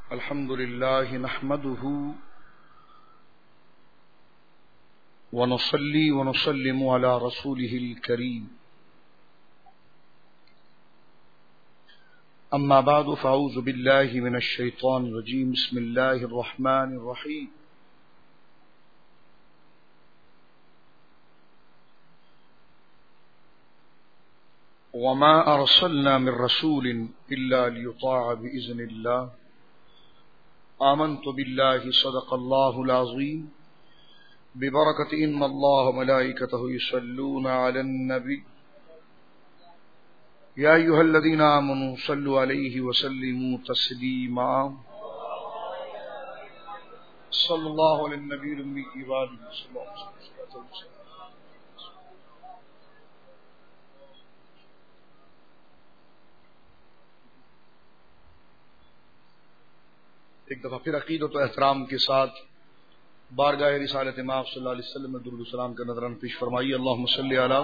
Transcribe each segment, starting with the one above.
الحمد لله نحمده ونصلي ونسلم على رسوله الكريم. أما بعد فأعوذ بالله من الشيطان الرجيم. بسم الله الرحمن الرحيم. وما أرسلنا من رسول إلا ليطاع بإذن الله. آمنت بالله صدق الله العظيم. ببركة إن الله وملائكته يصلون على النبي يا أيها الذين آمنوا صلوا عليه وسلموا تسليما. صلى الله على النبي الأمي وآله صلى الله عليه وسلم. ایک دفعہ پھر عقیدت و احترام کے ساتھ بارگاہ رسالت مآب صلی اللہ علیہ وسلم میں درود و سلام کا نذرانہ پیش فرمائیے. اللہم صلی علی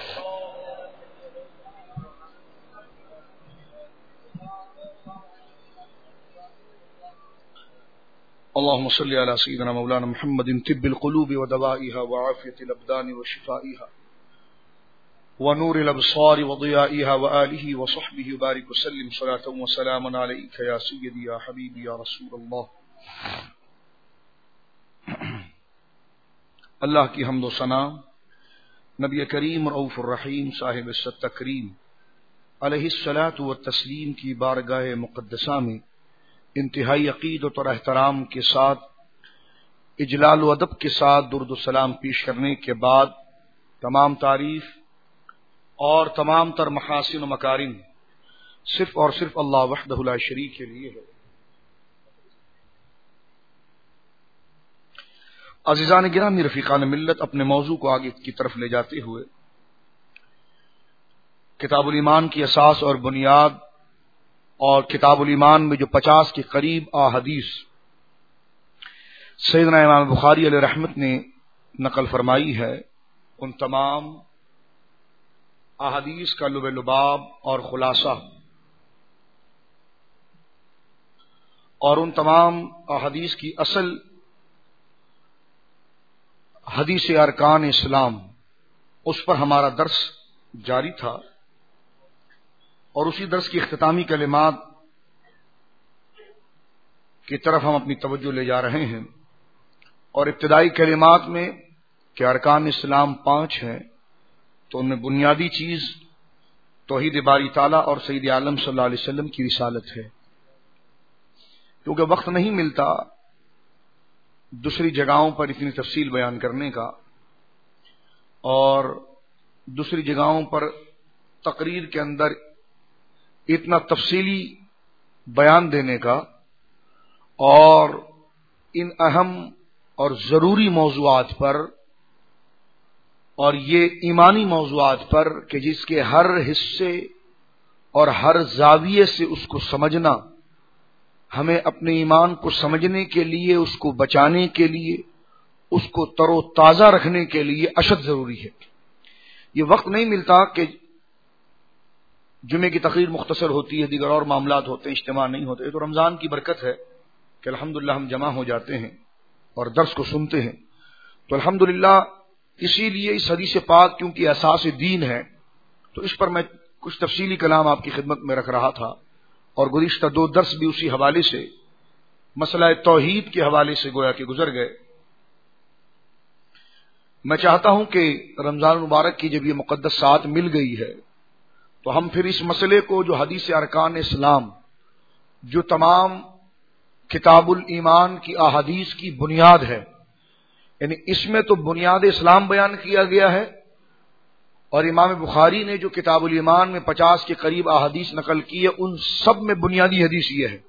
اللہم صلی علی سیدنا مولانا محمد طب القلوب ودوائها وعافیت الابدان وشفائها ونور الابصار وضيائها وآله وصحبه وبارك وسلم صلاة وسلاما عليك يا سيدي يا حبيبي يا رسول الله. اللہ کی حمد و ثنا نبی کریم رؤوف الرحیم صاحب التکریم علیہ الصلاۃ والتسلیم کی بارگاہ مقدسہ میں انتہائی عقیدت اور احترام کے ساتھ اجلال و ادب کے ساتھ درود و سلام پیش کرنے کے بعد تمام تعریف اور تمام تر محاسن و مکارم صرف اور صرف اللہ وحدہ لا شریک کے لیے ہے. عزیزان گرامی رفیقان ملت، اپنے موضوع کو آگے کی طرف لے جاتے ہوئے کتاب الایمان کی اساس اور بنیاد اور کتاب الایمان میں جو 50 کے قریب احادیث سیدنا امام بخاری علیہ رحمت نے نقل فرمائی ہے، ان تمام احادیث کا لب لباب اور خلاصہ اور ان تمام احادیث کی اصل حدیث ارکان اسلام، اس پر ہمارا درس جاری تھا اور اسی درس کی اختتامی کلمات کی طرف ہم اپنی توجہ لے جا رہے ہیں. اور ابتدائی کلمات میں کہ ارکان اسلام 5 ہیں، تو ان میں بنیادی چیز توحید باری تعالیٰ اور سید عالم صلی اللہ علیہ وسلم کی رسالت ہے. کیونکہ وقت نہیں ملتا دوسری جگہوں پر اتنی تفصیل بیان کرنے کا اور دوسری جگہوں پر تقریر کے اندر اتنا تفصیلی بیان دینے کا، اور ان اہم اور ضروری موضوعات پر اور یہ ایمانی موضوعات پر کہ جس کے ہر حصے اور ہر زاویے سے اس کو سمجھنا ہمیں اپنے ایمان کو سمجھنے کے لیے، اس کو بچانے کے لیے، اس کو تر و تازہ رکھنے کے لیے اشد ضروری ہے. یہ وقت نہیں ملتا کہ جمعے کی تقریر مختصر ہوتی ہے، دیگر اور معاملات ہوتے ہیں، اجتماع نہیں ہوتے. تو رمضان کی برکت ہے کہ الحمدللہ ہم جمع ہو جاتے ہیں اور درس کو سنتے ہیں. تو الحمدللہ اسی لیے اس حدیث پاک کیونکہ اساس دین ہے، تو اس پر میں کچھ تفصیلی کلام آپ کی خدمت میں رکھ رہا تھا، اور گزشتہ 2 درس بھی اسی حوالے سے مسئلہ توحید کے حوالے سے گویا کہ گزر گئے. میں چاہتا ہوں کہ رمضان مبارک کی جب یہ مقدس ساعت مل گئی ہے تو ہم پھر اس مسئلے کو جو حدیث ارکان اسلام، جو تمام کتاب الایمان کی احادیث کی بنیاد ہے، یعنی اس میں تو بنیاد اسلام بیان کیا گیا ہے، اور امام بخاری نے جو کتاب الایمان میں 50 کے قریب احادیث نقل کی ہے، ان سب میں بنیادی حدیث یہ ہے،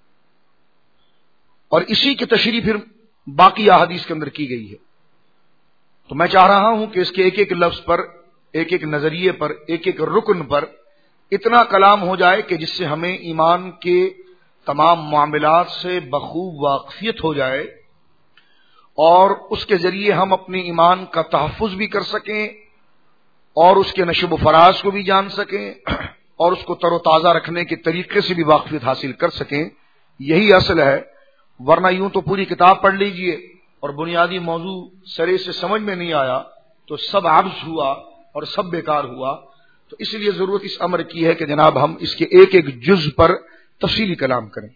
اور اسی کی تشریح پھر باقی احادیث کے اندر کی گئی ہے. تو میں چاہ رہا ہوں کہ اس کے ایک ایک لفظ پر، ایک ایک نظریے پر، ایک ایک رکن پر اتنا کلام ہو جائے کہ جس سے ہمیں ایمان کے تمام معاملات سے بخوب واقفیت ہو جائے، اور اس کے ذریعے ہم اپنے ایمان کا تحفظ بھی کر سکیں اور اس کے نشب و فراز کو بھی جان سکیں اور اس کو تر و تازہ رکھنے کے طریقے سے بھی واقفیت حاصل کر سکیں. یہی اصل ہے، ورنہ یوں تو پوری کتاب پڑھ لیجئے اور بنیادی موضوع سرے سے سمجھ میں نہیں آیا تو سب عبث ہوا اور سب بیکار ہوا. تو اس لیے ضرورت اس امر کی ہے کہ جناب ہم اس کے ایک ایک جز پر تفصیلی کلام کریں.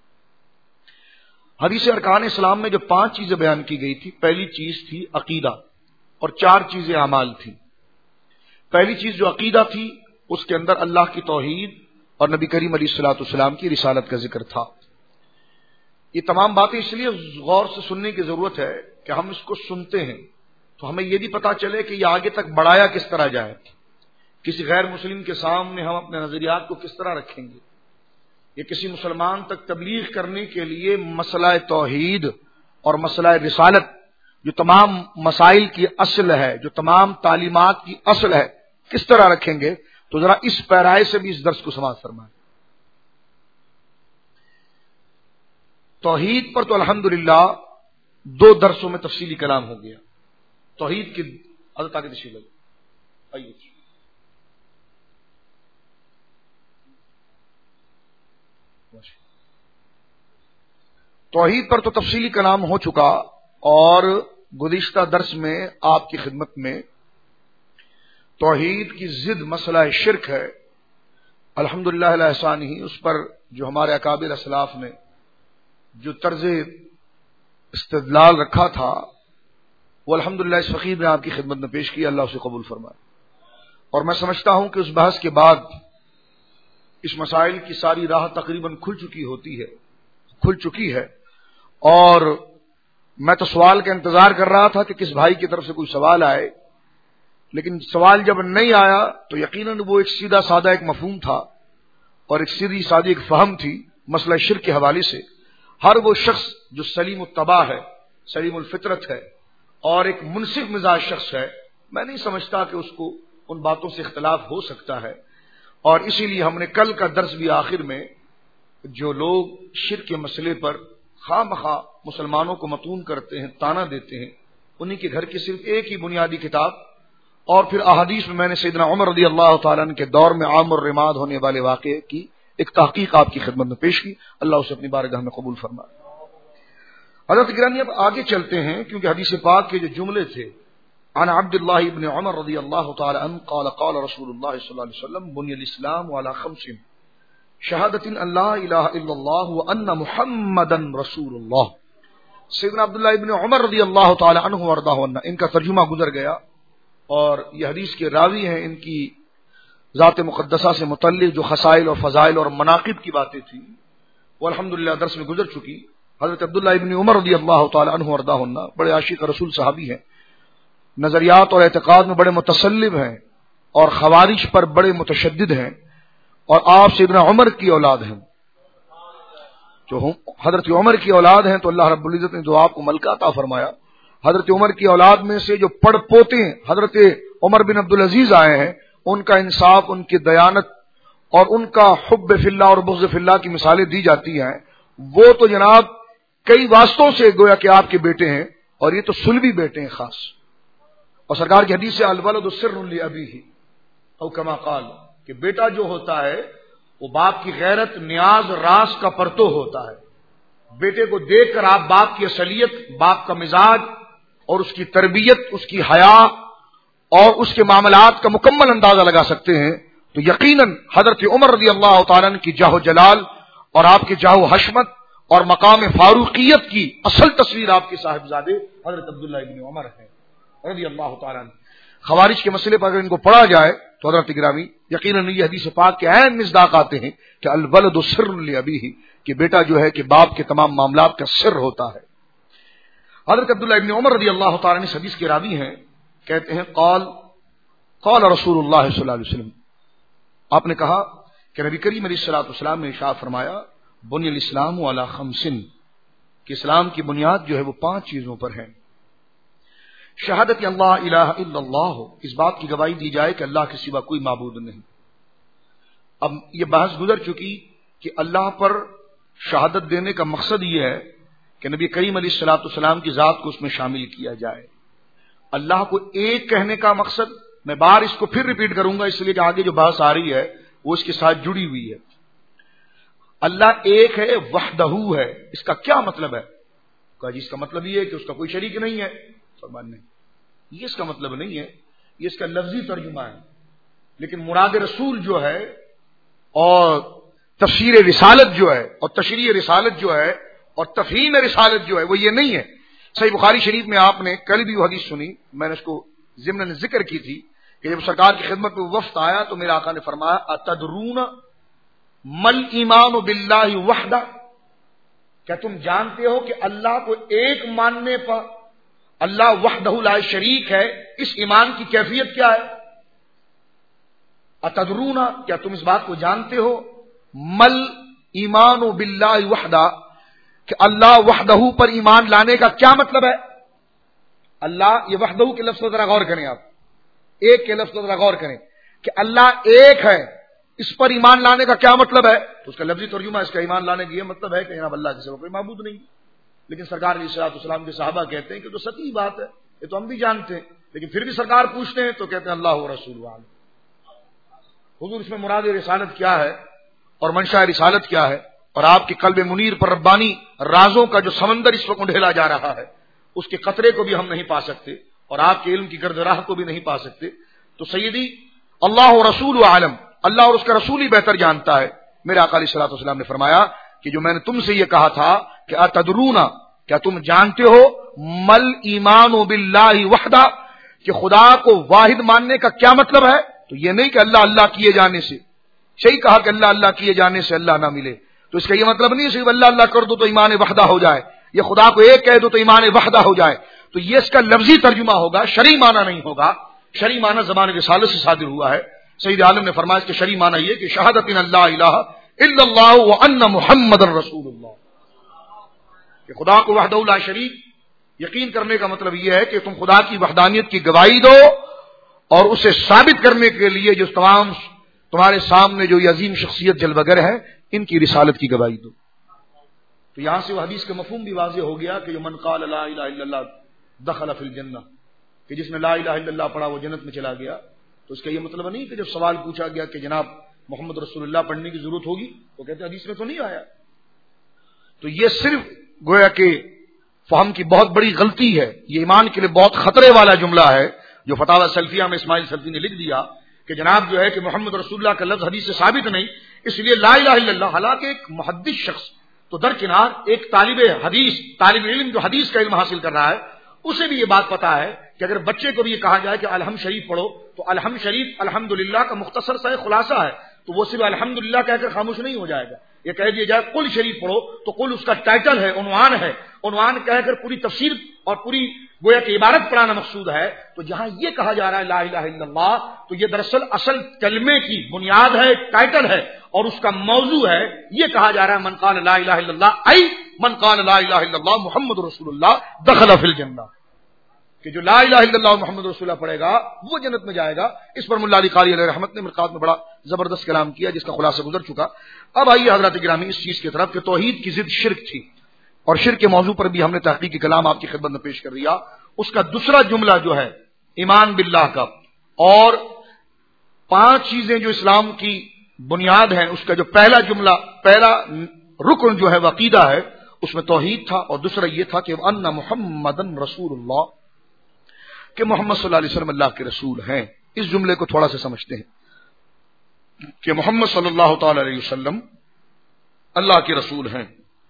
حدیث ارکان اسلام میں جو 5 چیزیں بیان کی گئی تھی، پہلی چیز تھی عقیدہ اور 4 چیزیں اعمال تھیں. پہلی چیز جو عقیدہ تھی اس کے اندر اللہ کی توحید اور نبی کریم علیہ الصلوۃ والسلام کی رسالت کا ذکر تھا. یہ تمام باتیں اس لیے غور سے سننے کی ضرورت ہے کہ ہم اس کو سنتے ہیں تو ہمیں یہ بھی پتا چلے کہ یہ آگے تک بڑھایا کس طرح جائے، کسی غیر مسلم کے سامنے ہم اپنے نظریات کو کس طرح رکھیں گے. یہ کسی مسلمان تک تبلیغ کرنے کے لیے مسئلہ توحید اور مسئلہ رسالت جو تمام مسائل کی اصل ہے، جو تمام تعلیمات کی اصل ہے، کس طرح رکھیں گے. تو ذرا اس پیرائے سے بھی اس درس کو سماعت فرمائیں. توحید پر تو الحمدللہ 2 درسوں میں تفصیلی کلام ہو گیا. توحید کی حضرت آگے تشریف لائیے. آئیے. توحید پر تو تفصیلی کلام ہو چکا اور گزشتہ درس میں آپ کی خدمت میں توحید کی ضد مسئلہ شرک ہے. الحمدللہ الاحسان ہی اس پر جو ہمارے اکابر اسلاف نے جو طرز استدلال رکھا تھا وہ الحمدللہ اس فقیر نے آپ کی خدمت میں پیش کیا. اللہ اسے قبول فرمائے. اور میں سمجھتا ہوں کہ اس بحث کے بعد اس مسائل کی ساری راہ تقریباً کھل چکی ہے اور میں تو سوال کا انتظار کر رہا تھا کہ کس بھائی کی طرف سے کوئی سوال آئے، لیکن سوال جب نہیں آیا تو یقیناً وہ ایک سیدھا سادہ ایک مفہوم تھا اور ایک سیدھی سادی ایک فہم تھی مسئلہ شرک کے حوالے سے. ہر وہ شخص جو سلیم الطبع ہے، سلیم الفطرت ہے اور ایک منصف مزاج شخص ہے، میں نہیں سمجھتا کہ اس کو ان باتوں سے اختلاف ہو سکتا ہے. اور اسی لیے ہم نے کل کا درس بھی آخر میں جو لوگ شرک کے مسئلے پر خواہ مخواہ مسلمانوں کو متون کرتے ہیں، تانا دیتے ہیں، انہی کے گھر کی صرف ایک ہی بنیادی کتاب اور پھر احادیث میں نے سیدنا عمر رضی اللہ تعالیٰ عنہ کے دور میں عام اور رماد ہونے والے واقعے کی ایک تحقیق آپ کی خدمت میں پیش کی. اللہ اسے اپنی بارگاہ میں قبول فرمائے. حضرت گرامی اب آگے چلتے ہیں کیونکہ حدیث پاک کے جو جملے تھے عن عبد اللہ ابن عمر رضی اللہ تعالی عنہ قال قال رسول اللہ صلی اللہ علیہ وسلم بنی الاسلام علی 5 شہادت ان لا الہ الا اللہ وان محمدا رسول اللہ. سیدنا عبداللہ ابن عمر رضی اللہ تعالی عنہ وارضاہ عنہ ان کا ترجمہ گزر گیا اور یہ حدیث کے راوی ہیں. ان کی ذات مقدسہ سے متعلق جو خصائل اور فضائل اور مناقب کی باتیں تھیں وہ الحمدللہ درس میں گزر چکی. حضرت عبداللہ ابن عمر رضی اللہ تعالی عنہ وارضاہ عنہ بڑے عاشق رسول صحابی ہیں، نظریات اور اعتقاد میں بڑے متصلب ہیں اور خوارج پر بڑے متشدد ہیں اور آپ سیدنا عمر کی اولاد ہیں. جو حضرت عمر کی اولاد ہیں تو اللہ رب العزت نے جو آپ کو ملکہ عطا فرمایا. حضرت عمر کی اولاد میں سے جو پڑ پوتے حضرت عمر بن عبدالعزیز آئے ہیں، ان کا انصاف، ان کی دیانت اور ان کا حب فی اللہ اور بغض فی اللہ کی مثالیں دی جاتی ہیں. وہ تو جناب کئی واسطوں سے گویا کہ آپ کے بیٹے ہیں اور یہ تو سلبی بیٹے ہیں خاص. اور سرکار کی حدیث سے الولد سر لابیہ او کما قال کہ بیٹا جو ہوتا ہے وہ باپ کی غیرت، نیاز، راز کا پرتو ہوتا ہے. بیٹے کو دیکھ کر آپ باپ کی اصلیت، باپ کا مزاج اور اس کی تربیت، اس کی حیا اور اس کے معاملات کا مکمل اندازہ لگا سکتے ہیں. تو یقیناً حضرت عمر رضی اللہ تعالیٰ عنہ کی جاہ و جلال اور آپ کی جاہ و حشمت اور مقام فاروقیت کی اصل تصویر آپ کے صاحبزادے حضرت عبداللہ ابن عمر ہیں رضی اللہ تعالیٰ عنہ. خوارج کے مسئلے پر اگر ان کو پڑھا جائے تو حضرت گرامی یقیناً یہ حدیث پاک کے عین مصداق آتے ہیں کہ الولد سر لابیہ کہ بیٹا جو ہے کہ باپ کے تمام معاملات کا سر ہوتا ہے. حضرت عبداللہ ابن عمر رضی اللہ تعالیٰ عنہ اس حدیث کے راوی ہیں، کہتے ہیں قال رسول اللہ صلی اللہ علیہ وسلم، آپ نے کہا کہ نبی کریم علیہ الصلوۃ والسلام نے ارشاد فرمایا بنی الاسلام علی 5 کہ اسلام کی بنیاد جو ہے وہ 5 چیزوں پر ہے. شہادت اللہ الہ الا اللہ، اس بات کی گواہی دی جائے کہ اللہ کے سوا کوئی معبود نہیں. اب یہ بحث گزر چکی کہ اللہ پر شہادت دینے کا مقصد یہ ہے کہ نبی کریم علیہ الصلوۃ والسلام کی ذات کو اس میں شامل کیا جائے. اللہ کو ایک کہنے کا مقصد، میں بار اس کو پھر ریپیٹ کروں گا اس لیے کہ آگے جو بحث آ رہی ہے وہ اس کے ساتھ جڑی ہوئی ہے. اللہ ایک ہے وحدہ ہے، اس کا کیا مطلب ہے؟ کہا جی اس کا مطلب یہ ہے کہ اس کا کوئی شریک نہیں ہے۔ فرمان نہیں، یہ اس کا مطلب نہیں ہے، یہ اس کا لفظی ترجمہ ہے، لیکن مراد رسول جو ہے اور تفسیر رسالت جو ہے اور تشریح رسالت جو ہے اور تفہیم رسالت جو ہے وہ یہ نہیں ہے۔ صحیح بخاری شریف میں آپ نے کل بھی وہ حدیث سنی، میں نے اس کو ضمن ذکر کی تھی کہ جب سرکار کی خدمت میں وفد آیا تو میرے آقا نے فرمایا اتدرون مل ایمان باللہ وحدہ، کیا تم جانتے ہو کہ اللہ کو ایک ماننے پر اللہ وحدہ لا شریک ہے، اس ایمان کی کیفیت کیا ہے؟ اتدرون، کیا تم اس بات کو جانتے ہو؟ مل ایمان باللہ وحدہ، کہ اللہ وحدہ پر ایمان لانے کا کیا مطلب ہے؟ اللہ، یہ وحدہ کے لفظ پر ذرا غور کریں، آپ ایک کے لفظ پر ذرا غور کریں کہ اللہ ایک ہے، اس پر ایمان لانے کا کیا مطلب ہے؟ تو اس کا لفظی ترجمہ اس کا ایمان لانے کا یہ مطلب ہے کہ جناب اللہ کے سوا کوئی معبود نہیں، لیکن سرکار علیہ الصلوۃ والسلام کے صحابہ کہتے ہیں کہ تو سچی بات ہے، یہ تو ہم بھی جانتے ہیں، لیکن پھر بھی سرکار پوچھتے ہیں تو کہتے ہیں اللہ و رسول عالم۔ حضور اس میں مراد رسالت کیا ہے اور منشا رسالت کیا ہے، اور آپ کے قلب منیر پر ربانی رازوں کا جو سمندر اس وقت ڈھیلا جا رہا ہے اس کے قطرے کو بھی ہم نہیں پا سکتے اور آپ کے علم کی گرد راہ کو بھی نہیں پا سکتے۔ تو سیدی اللہ و رسول عالم، اللہ اور اس کا رسول ہی بہتر جانتا ہے۔ میرے آقا علیہ الصلوۃ والسلام نے فرمایا کہ جو میں نے تم سے یہ کہا تھا کہ اتدرون، کیا تم جانتے ہو مل ایمان باللہ وحدہ، کہ خدا کو واحد ماننے کا کیا مطلب ہے؟ تو یہ نہیں کہ اللہ اللہ کیے جانے سے، صحیح کہا کہ اللہ اللہ کیے جانے سے اللہ نہ ملے، تو اس کا یہ مطلب نہیں صرف اللہ اللہ کر دو تو ایمان وحدہ ہو جائے، یہ خدا کو ایک کہہ دو تو ایمان وحدہ ہو جائے، تو یہ اس کا لفظی ترجمہ ہوگا، شرعی معنی نہیں ہوگا۔ شرعی معنی زبان رسالت سے صادر ہوا ہے۔ سید عالم نے فرمایا کہ شرعی معنی یہ کہ شہادت ان اللہ الہ الا اللہ وان محمد رسول اللہ، کہ خدا کو وحدہ لا شریک یقین کرنے کا مطلب یہ ہے کہ تم خدا کی وحدانیت کی گواہی دو اور اسے ثابت کرنے کے لیے جو تمام تمہارے سامنے جو یہ عظیم شخصیت جلوگر ہے ان کی رسالت کی گواہی دو۔ تو یہاں سے وہ حدیث کا مفہوم بھی واضح ہو گیا کہ جو من قال لا الہ الا اللہ دخل فی الجنہ، کہ جس نے لا الہ الا اللہ پڑھا وہ جنت میں چلا گیا۔ تو اس کا یہ مطلب نہیں کہ جب سوال پوچھا گیا کہ جناب محمد رسول اللہ پڑھنے کی ضرورت ہوگی تو کہتے ہیں حدیث میں تو نہیں آیا۔ تو یہ صرف گویا کہ فہم کی بہت بڑی غلطی ہے، یہ ایمان کے لیے بہت خطرے والا جملہ ہے جو فتاوی سلفیہ میں اسماعیل سلفی نے لکھ دیا کہ جناب جو ہے کہ محمد رسول اللہ کا لفظ حدیث سے ثابت نہیں، اس لیے لا الہ الا اللہ، حالانکہ ایک محدث شخص تو درکنار ایک طالب حدیث، طالب علم جو حدیث کا علم حاصل کر رہا ہے، اسے بھی یہ بات پتا ہے کہ اگر بچے کو بھی یہ کہا جائے کہ الحمد شریف پڑھو تو الحمد شریف الحمدللہ کا مختصر سا خلاصہ ہے، تو وہ صرف الحمدللہ کہہ کر خاموش نہیں ہو جائے گا، یہ کہہ دیا جائے قل شریف پڑھو تو قل اس کا ٹائٹل ہے، عنوان ہے، عنوان کہہ کر پوری تفسیر اور پوری گویا کہ عبارت پڑھانا مقصود ہے۔ تو جہاں یہ کہا جا رہا ہے لا الہ الا اللہ، تو یہ دراصل اصل کلمے کی بنیاد ہے، ٹائٹل ہے اور اس کا موضوع ہے۔ یہ کہا جا رہا ہے من قال لا الہ الا اللہ ای من قال لا الہ الا اللہ محمد رسول اللہ دخل فی الجنہ، کہ جو لا الہ الا اللہ محمد رسول اللہ پڑھے گا وہ جنت میں جائے گا۔ اس پر ملا علی قاری علیہ رحمت نے مرقات میں بڑا زبردست کلام کیا جس کا خلاصہ گزر چکا۔ اب آئیے حضرات گرامی اس چیز کی طرف کہ توحید کی ضد شرک تھی، اور شرک کے موضوع پر بھی ہم نے تحقیقی کلام آپ کی خدمت میں پیش کر دیا۔ اس کا دوسرا جملہ جو ہے ایمان باللہ کا، اور 5 چیزیں جو اسلام کی بنیاد ہیں، اس کا جو پہلا جملہ، پہلا رکن جو ہے وہ عقیدہ ہے، اس میں توحید تھا، اور دوسرا یہ تھا کہ ان محمدن رسول اللہ، کہ محمد صلی اللہ علیہ وسلم اللہ کے رسول ہیں۔ اس جملے کو تھوڑا سا سمجھتے ہیں کہ محمد صلی اللہ تعالی علیہ وسلم اللہ کے رسول ہیں۔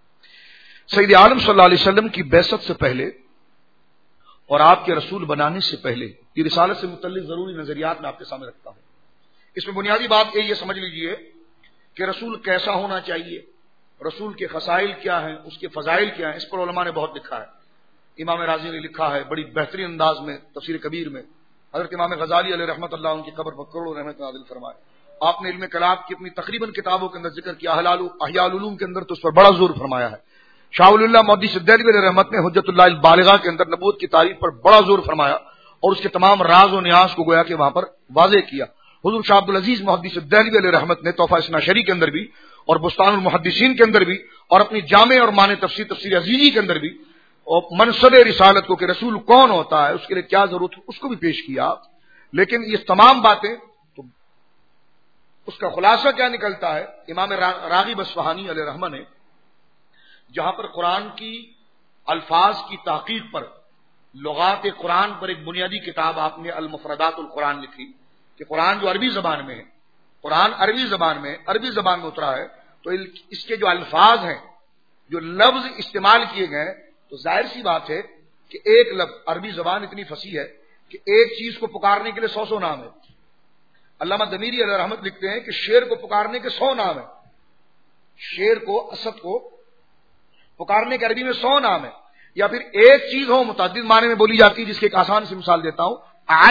سید عالم صلی اللہ علیہ وسلم کی بعثت سے پہلے اور آپ کے رسول بنانے سے پہلے یہ رسالت سے متعلق ضروری نظریات میں آپ کے سامنے رکھتا ہوں۔ اس میں بنیادی بات یہ سمجھ لیجئے کہ رسول کیسا ہونا چاہیے، رسول کے خصائل کیا ہیں، اس کے فضائل کیا ہیں، اس پر علماء نے بہت لکھا ہے۔ امام راضی نے لکھا ہے بڑی بہترین انداز میں تفسیر کبیر میں، حضرت امام غزالی علیہ رحمۃ اللہ ان کی قبر پر کروڑوں رحمت نازل فرمائے۔ آپ نے علم کلام کی اپنی تقریباً کتابوں کے اندر ذکر کیا، احیاء العلوم کے اندر تو اس پر بڑا زور فرمایا ہے۔ شاہ ولی اللہ محدث دہلوی علیہ رحمت نے حجت اللہ البالغہ کے اندر نبوت کی تعریف پر بڑا زور فرمایا اور اس کے تمام راز و نیاز کو گویا کہ وہاں پر واضح کیا۔ حضور شاہ عبد العزیز محدث دہلوی علیہ رحمت نے تحفہ اثنا شری کے اندر بھی اور بستان المحدثین کے اندر بھی اور اپنی جامع اور معنی تفسیر عزیزی کے اندر بھی اور منصب رسالت کو کہ رسول کون ہوتا ہے، اس کے لیے کیا ضرورت ہے، اس کو بھی پیش کیا۔ لیکن یہ تمام باتیں تو اس کا خلاصہ کیا نکلتا ہے؟ امام راغب اصفہانی علیہ رحمہ نے جہاں پر قرآن کی الفاظ کی تحقیق پر لغات قرآن پر ایک بنیادی کتاب آپ نے المفردات القرآن لکھی کہ قرآن جو عربی زبان میں ہے، قرآن عربی زبان میں اترا ہے، تو اس کے جو الفاظ ہیں، جو لفظ استعمال کیے گئے، تو ظاہر سی بات ہے کہ ایک لفظ، عربی زبان اتنی فصیح ہے کہ ایک چیز کو پکارنے کے لیے 100 نام ہے۔ علامہ ضمیری علیہ رحمت لکھتے ہیں کہ شیر کو پکارنے کے 100 نام ہیں، شیر کو، اسد کو پکارنے کے عربی میں 100 نام ہے۔ یا پھر ایک چیز ہو متعدد معنی میں بولی جاتی ہے، جس کی ایک آسان سی مثال دیتا ہوں،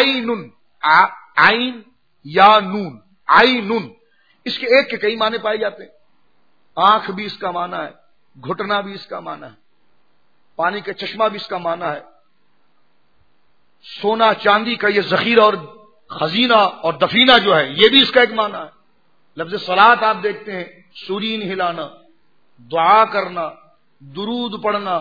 عین یا نون، عینن، اس کے ایک کے کئی معنی پائے جاتے ہیں۔ آنکھ بھی اس کا معنی ہے، گھٹنا بھی اس کا معنی ہے، پانی کا چشمہ بھی اس کا معنی ہے، سونا چاندی کا یہ ذخیرہ اور خزینہ اور دفینہ جو ہے، یہ بھی اس کا ایک معنی ہے۔ لفظ صلاۃ آپ دیکھتے ہیں، سورین ہلانا، دعا کرنا، درود پڑھنا،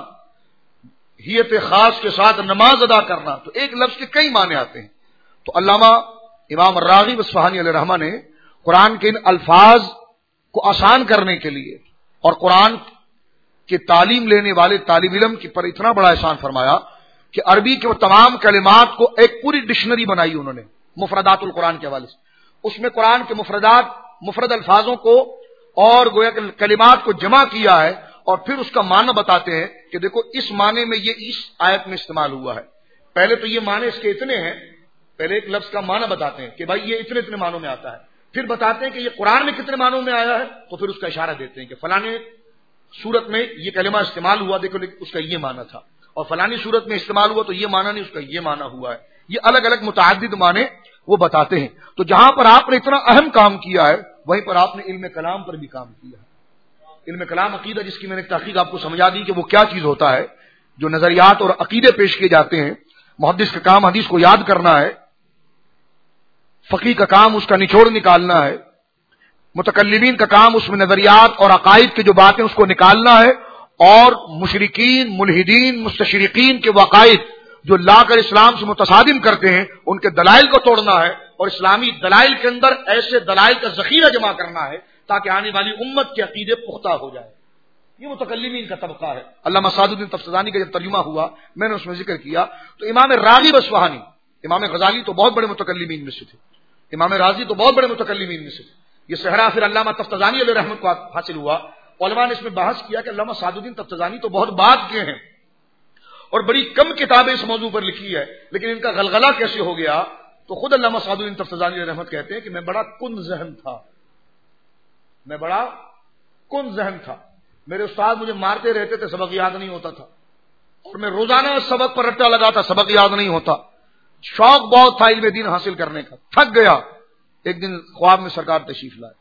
ہیت خاص کے ساتھ نماز ادا کرنا، تو ایک لفظ کے کئی معنی آتے ہیں۔ تو علامہ امام راغب اصفہانی علیہ رحمہ نے قرآن کے ان الفاظ کو آسان کرنے کے لیے اور قرآن کے تعلیم لینے والے طالب علم کی پر اتنا بڑا احسان فرمایا کہ عربی کے وہ تمام کلمات کو ایک پوری ڈکشنری بنائی انہوں نے مفردات القرآن کے حوالے سے۔ اس میں قرآن کے مفرد الفاظوں کو اور گویا کلمات کو جمع کیا ہے، اور پھر اس کا معنی بتاتے ہیں کہ دیکھو اس معنی میں یہ اس آیت میں استعمال ہوا ہے۔ پہلے تو یہ معنی اس کے اتنے ہیں، پہلے ایک لفظ کا معنی بتاتے ہیں کہ بھائی یہ اتنے معنوں میں آتا ہے، پھر بتاتے ہیں کہ یہ قرآن میں کتنے معنوں میں آیا ہے، تو پھر اس کا اشارہ دیتے ہیں کہ فلانے صورت میں یہ کلمہ استعمال ہوا، دیکھو اس کا یہ معنی تھا، اور فلانی صورت میں استعمال ہوا تو یہ معنی نہیں، اس کا یہ معنی ہوا ہے۔ یہ الگ الگ متعدد معنی وہ بتاتے ہیں۔ تو جہاں پر آپ نے اتنا اہم کام کیا ہے، وہیں پر آپ نے علم کلام پر بھی کام کیا ہے۔ علم کلام عقیدہ، جس کی میں نے تحقیق آپ کو سمجھا دی کہ وہ کیا چیز ہوتا ہے، جو نظریات اور عقیدے پیش کیے جاتے ہیں۔ محدث کا کام حدیث کو یاد کرنا ہے، فقیہ کا کام اس کا نچوڑ نکالنا ہے، متکلمین کا کام اس میں نظریات اور عقائد کی جو باتیں اس کو نکالنا ہے، اور مشرکین، ملحدین، مستشرقین کے عقائد جو لا کر اسلام سے متصادم کرتے ہیں، ان کے دلائل کو توڑنا ہے، اور اسلامی دلائل کے اندر ایسے دلائل کا ذخیرہ جمع کرنا ہے تاکہ آنے والی امت کے عقیدے پختہ ہو جائے۔ یہ متکلمین کا طبقہ ہے۔ علامہ سعد الدین تفتزانی کا جب ترجمہ ہوا، میں نے اس میں ذکر کیا، تو امام راغب اصفہانی، امام غزالی تو بہت بڑے متکلمین میں سے تھے، امام رازی تو بہت بڑے متکلمین میں سے تھے۔ یہ صحرا پھر علامہ تفتزانی علیہ رحمت کو حاصل ہوا۔ علماء نے اس میں بحث کیا کہ علامہ سعد الدین تفتزانی تو بہت بعد کے ہیں اور بڑی کم کتابیں اس موضوع پر لکھی ہے، لیکن ان کا غلغلہ کیسے ہو گیا؟ تو خود علامہ سعد الدین تفتزانی علیہ رحمت کہتے ہیں کہ میں بڑا کن ذہن تھا، میں بڑا کن ذہن تھا، میرے استاد مجھے مارتے رہتے تھے، سبق یاد نہیں ہوتا تھا، اور میں روزانہ سبق پر رٹا لگاتا، سبق یاد نہیں ہوتا، شوق بہت تھا علم دین حاصل کرنے کا، تھک گیا۔ ایک دن خواب میں سرکار تشریف لائے،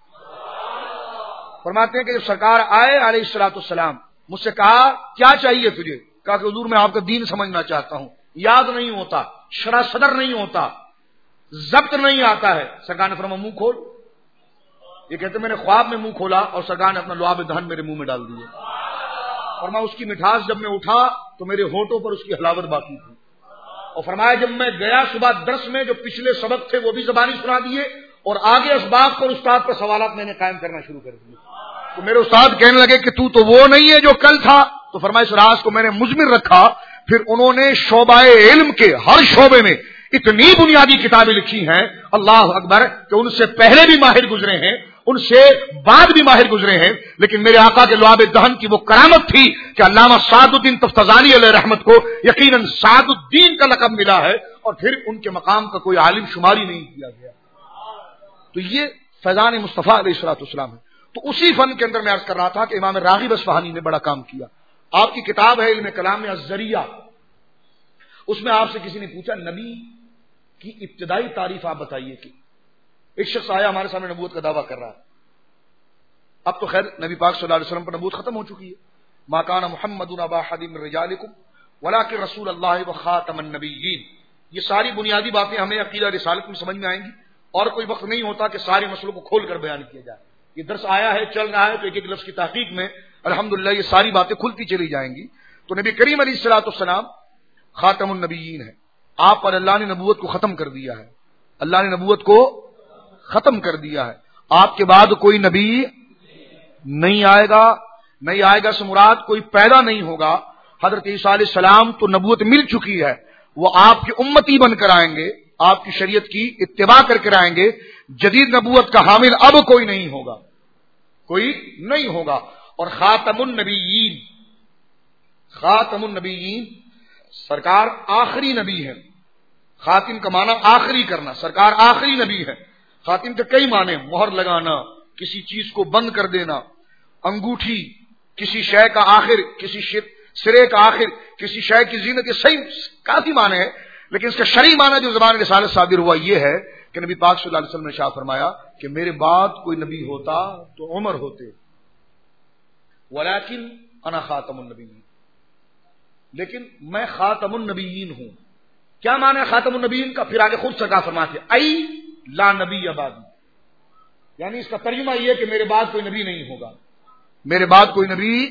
فرماتے ہیں کہ جب سرکار آئے علیہ الصلوۃ والسلام، مجھ سے کہا کیا چاہیے تجھے؟ کہا کہ حضور میں آپ کا دین سمجھنا چاہتا ہوں، یاد نہیں ہوتا، شرح صدر نہیں ہوتا، ضبط نہیں آتا ہے۔ سرکار نے فرمایا منہ کھول۔ یہ کہتے میں نے خواب میں منہ کھولا اور سرکار نے اپنا لعاب دہن میرے منہ میں ڈال دیے، فرمایا اس کی مٹھاس جب میں اٹھا تو میرے ہونٹوں پر اس کی حلاوت باقی تھی، اور فرمایا جب میں گیا صبح درس میں جو پچھلے سبق تھے وہ بھی زبانی سنا دیے، اور آگے اسباق پر استاد پر سوالات میں نے قائم کرنا شروع کر دیے۔ تو میرے استاد کہنے لگے کہ تو وہ نہیں ہے جو کل تھا، تو فرمایا اس راز کو میں نے مضمر رکھا۔ پھر انہوں نے شعبہ علم کے ہر شعبے میں اتنی بنیادی کتابیں لکھی ہیں، اللہ اکبر، کہ ان سے پہلے بھی ماہر گزرے ہیں، ان سے بعد بھی ماہر گزرے ہیں، لیکن میرے آقا کے لعاب دہن کی وہ کرامت تھی کہ علامہ سعد الدین تفتزانی علیہ رحمت کو یقیناً سعد الدین کا لقب ملا ہے، اور پھر ان کے مقام کا کوئی عالم شماری نہیں کیا گیا۔ تو یہ فیضان مصطفیٰ علیہ الصلوۃ والسلام ہے۔ تو اسی فن کے اندر میں عرض کر رہا تھا کہ امام راغب اصفہانی نے بڑا کام کیا۔ آپ کی کتاب ہے علم کلام الذریعہ، اس میں آپ سے کسی نے پوچھا نبی کی ابتدائی تعریف آپ بتائیے کہ ایک شخص آیا ہمارے سامنے نبوت کا دعویٰ کر رہا ہے۔ اب تو خیر نبی پاک صلی اللہ علیہ وسلم پر نبوت ختم ہو چکی ہے، ما کان محمد ابا احد من رجالکم ولکن رسول اللہ وخاتم النبیین۔ یہ ساری بنیادی باتیں ہمیں عقیدہ رسالت میں سمجھ میں آئیں گی، اور کوئی وقت نہیں ہوتا کہ سارے مسئلوں کو کھول کر بیان کیا جائے۔ یہ درس آیا ہے، چل رہا ہے، تو ایک ایک لفظ کی تحقیق میں الحمدللہ یہ ساری باتیں کھلتی چلی جائیں گی۔ تو نبی کریم علیہ الصلوۃ والسلام خاتم النبیین ہے، آپ پر اللہ نے نبوت کو ختم کر دیا ہے، اللہ نے نبوت کو ختم کر دیا ہے۔ آپ کے بعد کوئی نبی نہیں آئے گا. نہیں آئے گا سے مراد کوئی پیدا نہیں ہوگا. حضرت عیسیٰ علیہ السلام تو نبوت مل چکی ہے, وہ آپ کی امتی بن کر آئیں گے, آپ کی شریعت کی اتباع کر کے آئیں گے. جدید نبوت کا حامل اب کوئی نہیں ہوگا, کوئی نہیں ہوگا. اور خاتم النبیین, خاتم النبیین سرکار آخری نبی ہے. خاتم کا معنی آخری کرنا, سرکار آخری نبی ہے. خاتم کے کئی معنی, مہر لگانا, کسی چیز کو بند کر دینا, انگوٹھی, کسی شے کا آخر, کسی سرے کا آخر, کسی شے کی زینت, یہ صحیح کافی معنی ہے. لیکن اس کا شرعی معنی جو زبان رسالت صادر ہوا یہ ہے کہ نبی پاک صلی اللہ علیہ وسلم نے ارشاد فرمایا کہ میرے بعد کوئی نبی ہوتا تو عمر ہوتے, ولیکن انا خاتم النبیین, لیکن میں خاتم النبیین ہوں. کیا معنی ہے خاتم النبیین کا؟ پھر آگے خود سرکار فرماتے ہیں ای لا نبی بعدی, یعنی اس کا ترجمہ یہ کہ میرے بعد کوئی نبی نہیں ہوگا, میرے بعد کوئی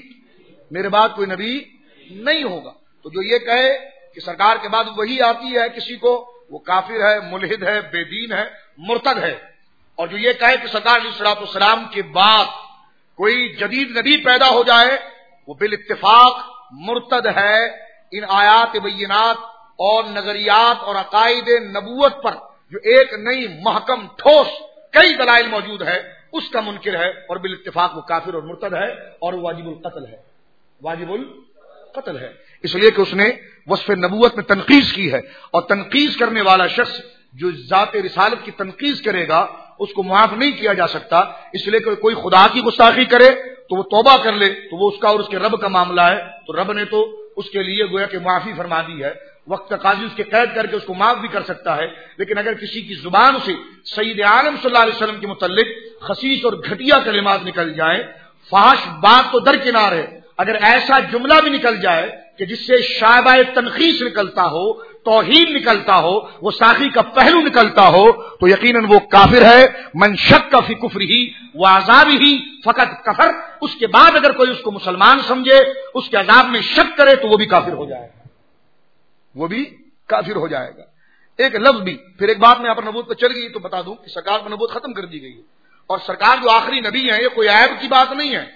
نبی نہیں ہوگا. تو جو یہ کہے کہ سرکار کے بعد وہی آتی ہے کسی کو, وہ کافر ہے, ملحد ہے, بے دین ہے, مرتد ہے. اور جو یہ کہے کہ سرکار علیہ الصلوۃ والسلام کے بعد کوئی جدید نبی پیدا ہو جائے, وہ بالاتفاق مرتد ہے. ان آیات بینات اور نظریات اور عقائد نبوت پر جو ایک نئی محکم ٹھوس کئی دلائل موجود ہے اس کا منکر ہے, اور بالاتفاق وہ کافر اور مرتد ہے, اور واجب القتل ہے, واجب القتل ہے. اس لیے کہ اس نے وصف نبوت میں تنقیص کی ہے, اور تنقیص کرنے والا شخص جو ذات رسالت کی تنقیص کرے گا اس کو معاف نہیں کیا جا سکتا. اس لیے کہ کوئی خدا کی گستاخی کرے تو وہ توبہ کر لے تو وہ اس کا اور اس کے رب کا معاملہ ہے, تو رب نے تو اس کے لیے گویا کہ معافی فرما دی ہے. وقت قاضی اس کے قید کر کے اس کو معاف بھی کر سکتا ہے. لیکن اگر کسی کی زبان سے سید عالم صلی اللہ علیہ وسلم کے متعلق خسیس اور گھٹیا کلمات نکل جائیں, فحش بات تو درکنار ہے, اگر ایسا جملہ بھی نکل جائے کہ جس سے شائبہ تنقیص نکلتا ہو, توہین نکلتا ہو, وہ ساخی کا پہلو نکلتا ہو, تو یقیناً وہ کافر ہے. من شک فی کفرہ و عذابہ فقط کفر. اس کے بعد اگر کوئی اس کو مسلمان سمجھے, اس کے عذاب میں شک کرے, تو وہ بھی کافر ہو جائے گا, وہ بھی کافر ہو جائے گا. ایک لفظ بھی, پھر ایک بات میں یہاں پر نبوت پہ چل گئی تو بتا دوں کہ سرکار پر نبوت ختم کر دی گئی ہے, اور سرکار جو آخری نبی ہے یہ کوئی عیب کی بات نہیں ہے,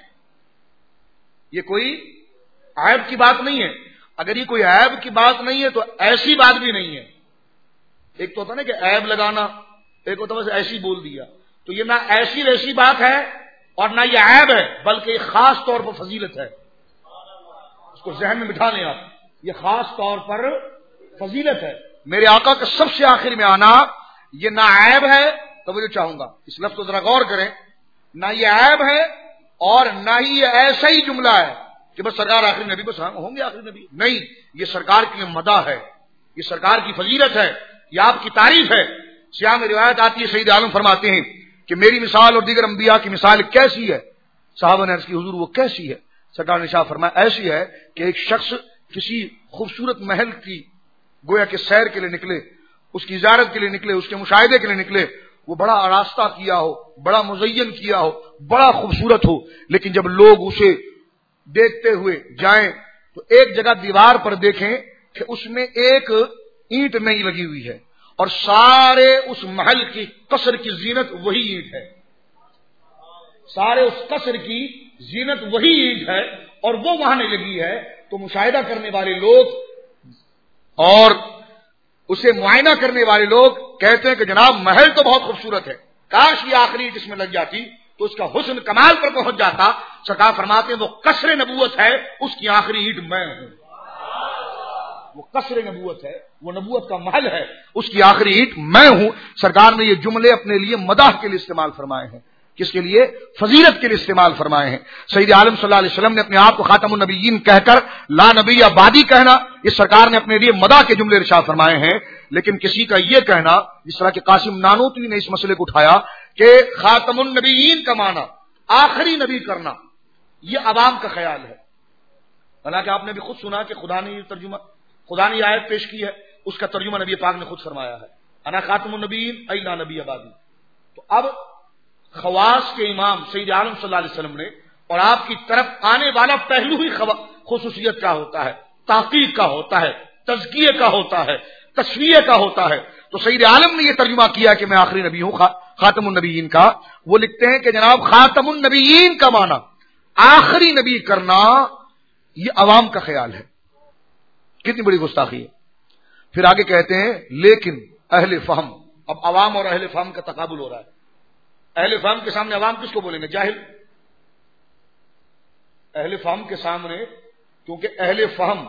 یہ کوئی عیب کی بات نہیں ہے. اگر یہ کوئی عیب کی بات نہیں ہے تو ایسی بات بھی نہیں ہے. ایک تو ہوتا نا کہ عیب لگانا, ایک ہوتا بس ایسی بول دیا, تو یہ نہ ایسی ویسی بات ہے اور نہ یہ عیب ہے, بلکہ یہ خاص طور پر فضیلت ہے. اس کو ذہن میں بٹھا لیں آپ, یہ خاص طور پر فضیلت ہے. میرے آقا کا سب سے آخر میں آنا یہ نہ عیب ہے, توجہ چاہوں گا اس لفظ کو ذرا غور کریں, نہ یہ عیب ہے اور نہ ہی یہ ایسا ہی جملہ ہے کہ بس سرکار آخری نبی, بس ہوں گے آخری نبی. نہیں, یہ سرکار کے لیے مدح ہے, یہ سرکار کی فضیلت ہے, یہ آپ کی تعریف ہے. سیاہ میں روایت آتی ہے, سید عالم فرماتے ہیں کہ میری مثال اور دیگر انبیاء کی مثال کیسی ہے؟ صحابہ نے عرض کی حضور وہ کیسی ہے؟ سرکار نے ارشاد فرمایا ایسی ہے کہ ایک شخص کسی خوبصورت محل کی گویا کہ سیر کے لیے نکلے, اس کی زیارت کے لیے نکلے, اس کے مشاہدے کے لیے نکلے, وہ بڑا آراستہ کیا ہو, بڑا مزین کیا ہو, بڑا خوبصورت ہو, لیکن جب لوگ اسے دیکھتے ہوئے جائیں تو ایک جگہ دیوار پر دیکھیں کہ اس میں ایک اینٹ نہیں لگی ہوئی ہے, اور سارے اس محل کی قصر کی زینت وہی اینٹ ہے, سارے اس قصر کی زینت وہی اینٹ ہے, اور وہ وہاں نہیں لگی ہے. تو مشاہدہ کرنے والے لوگ اور اسے معائنہ کرنے والے لوگ کہتے ہیں کہ جناب محل تو بہت خوبصورت ہے, کاش یہ آخری جس میں لگ جاتی تو اس کا حسن کمال پر پہنچ جاتا. سرکار فرماتے ہیں وہ قصر نبوت ہے, اس کی آخری اینٹ میں ہوں. وہ قصر نبوت ہے, وہ نبوت کا محل ہے, اس کی آخری اینٹ میں ہوں. سرکار نے یہ جملے اپنے لیے مداح کے لیے استعمال فرمائے ہیں, کس کے لیے؟ فضیلت کے لیے استعمال فرمائے ہیں. سید عالم صلی اللہ علیہ وسلم نے اپنے آپ کو خاتم النبیین کہہ کر لا نبی بعدی کہنا, یہ سرکار نے اپنے لیے مداح کے جملے ارشاد فرمائے ہیں. لیکن کسی کا یہ کہنا, جس طرح کہ قاسم نانوتوی نے اس مسئلے کو اٹھایا کہ خاتم النبیین کا معنی آخری نبی کرنا, یہ عوام کا خیال ہے. حالانکہ آپ نے بھی خود سنا کہ خدا نے یہ آیت پیش کی ہے, اس کا ترجمہ نبی پاک نے خود فرمایا ہے, انا خاتم النبیین ای لا نبی بعدی. تو اب خواص کے امام سید عالم صلی اللہ علیہ وسلم نے, اور آپ کی طرف آنے والا پہلو ہی خصوصیت کا ہوتا ہے, تحقیق کا ہوتا ہے, تزکیے کا ہوتا ہے. تشریح کا ہوتا ہے. تو سید عالم نے یہ ترجمہ کیا کہ میں آخری نبی ہوں خاتم النبیین کا. وہ لکھتے ہیں کہ جناب خاتم النبیین کا معنی آخری نبی کرنا یہ عوام کا خیال ہے. کتنی بڑی گستاخی ہے. پھر آگے کہتے ہیں لیکن اہل فہم. اب عوام اور اہل فہم کا تقابل ہو رہا ہے. اہل فہم کے سامنے عوام کس کو بولیں گے؟ جاہل. اہل فہم کے سامنے، کیونکہ اہل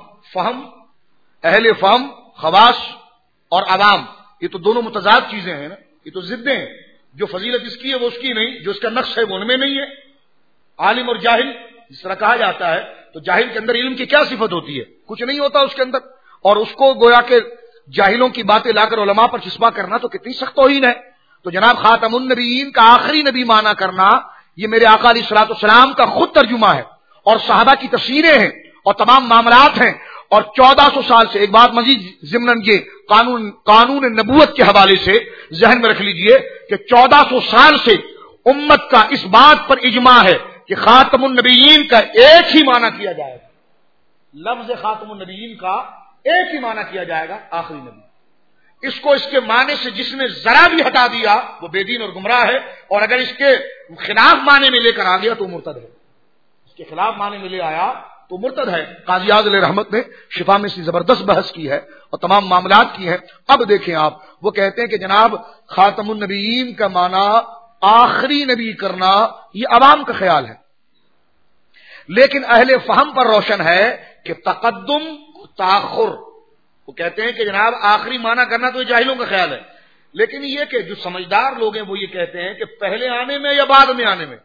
فہم خواص اور عوام یہ تو دونوں متضاد چیزیں ہیں نا، یہ تو ضدیں ہیں. جو فضیلت اس کی ہے وہ اس کی نہیں، جو اس کا نقص ہے وہ ان میں نہیں ہے. عالم اور جاہل جس طرح کہا جاتا ہے، تو جاہل کے اندر علم کی کیا صفت ہوتی ہے؟ کچھ نہیں ہوتا اس کے اندر. اور اس کو گویا کہ جاہلوں کی باتیں لا کر علماء پر چسپاں کرنا تو کتنی سخت توہین ہے. تو جناب خاتم النبیین کا آخری نبی مانا کرنا یہ میرے آقا علیہ الصلوۃ والسلام کا خود ترجمہ ہے اور صحابہ کی تفسیریں ہیں اور تمام معاملات ہیں. اور 1400 سال سے ایک بات مزید ضمن یہ قانون نبوت کے حوالے سے ذہن میں رکھ لیجئے کہ 1400 سال سے امت کا اس بات پر اجماع ہے کہ خاتم النبیین کا ایک ہی معنی کیا جائے گا. لفظ خاتم النبیین کا ایک ہی معنی کیا جائے گا آخری نبی. اس کو اس کے معنی سے جس نے ذرا بھی ہٹا دیا وہ بے دین اور گمراہ ہے، اور اگر اس کے خلاف معنی میں لے کر آ گیا تو مرتد ہے. اس کے خلاف معنی میں لے آیا تو مرتد ہے. قاضی اعظم علیہ رحمت نے شفا میں اس زبردست بحث کی ہے اور تمام معاملات کی ہیں. اب دیکھیں آپ، وہ کہتے ہیں کہ جناب خاتم النبیین کا معنی آخری نبی کرنا یہ عوام کا خیال ہے، لیکن اہل فہم پر روشن ہے کہ تقدم تاخر. وہ کہتے ہیں کہ جناب آخری معنی کرنا تو یہ جاہلوں کا خیال ہے، لیکن یہ کہ جو سمجھدار لوگ ہیں وہ یہ کہتے ہیں کہ پہلے آنے میں یا بعد میں آنے میں.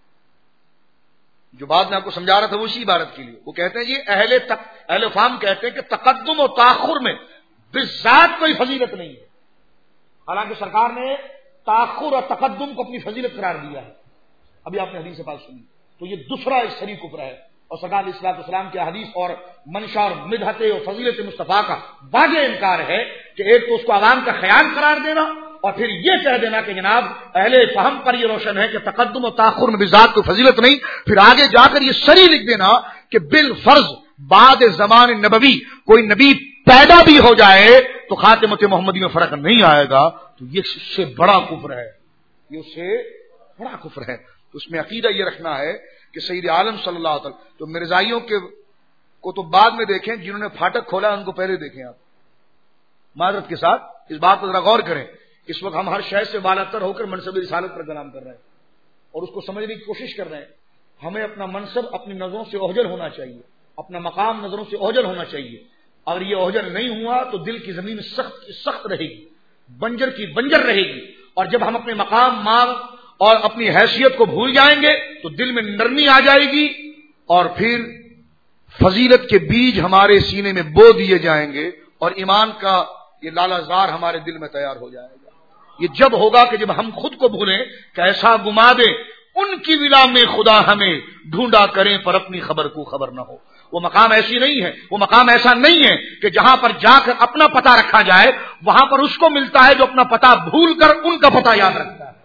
جو بات میں آپ کو سمجھا رہا تھا وہ اسی عبارت کے لیے. وہ کہتے ہیں جی اہل فہم کہتے ہیں کہ تقدم اور تاخر میں بالذات کوئی فضیلت نہیں ہے، حالانکہ سرکار نے تاخر اور تقدم کو اپنی فضیلت قرار دیا ہے. ابھی آپ نے حدیث سے بات سنی. تو یہ دوسرا ایک شریع کفر ہے، اور سرکار علیہ الصلوۃ والسلام کے حدیث اور منشا اور مدحت اور فضیلت مصطفیٰ کا واضح انکار ہے کہ ایک تو اس کو عوام کا خیال قرار دینا اور پھر یہ کہہ دینا کہ جناب اہل فہم پر یہ روشن ہے کہ تقدم و تاخر میں بذات کوئی فضیلت نہیں. پھر آگے جا کر یہ صریح لکھ دینا کہ بالفرض بعد زمان نبوی کوئی نبی پیدا بھی ہو جائے تو خاتمت محمدی میں فرق نہیں آئے گا. تو یہ اس سے بڑا کفر ہے، یہ اس سے بڑا کفر ہے. تو اس میں عقیدہ یہ رکھنا ہے کہ سید عالم صلی اللہ علیہ وسلم تو مرزائیوں کے کو تو بعد میں دیکھیں، جنہوں نے پھاٹک کھولا ان کو پہلے دیکھیں. آپ معذرت کے ساتھ اس بات پر ذرا غور کریں. اس وقت ہم ہر شے سے بالاتر ہو کر منصب رسالت پر کلام کر رہے ہیں اور اس کو سمجھنے کی کوشش کر رہے ہیں. ہمیں اپنا منصب اپنی نظروں سے اوجھل ہونا چاہیے، اپنا مقام نظروں سے اوجھل ہونا چاہیے. اگر یہ اوجھل نہیں ہوا تو دل کی زمین سخت رہے گی، بنجر کی بنجر رہے گی. اور جب ہم اپنے مقام مال اور اپنی حیثیت کو بھول جائیں گے تو دل میں نرمی آ جائے گی اور پھر فضیلت کے بیج ہمارے سینے میں بو دیے جائیں گے اور ایمان کا یہ لالا زار ہمارے دل میں تیار ہو جائے گا. یہ جب ہوگا کہ جب ہم خود کو بھولیں کہ ایسا گما دیں ان کی ولا میں خدا ہمیں ڈھونڈا کریں پر اپنی خبر کو خبر نہ ہو. وہ مقام ایسی نہیں ہے، وہ مقام ایسا نہیں ہے کہ جہاں پر جا کر اپنا پتہ رکھا جائے وہاں پر اس کو ملتا ہے جو اپنا پتہ بھول کر ان کا پتہ یاد رکھتا ہے.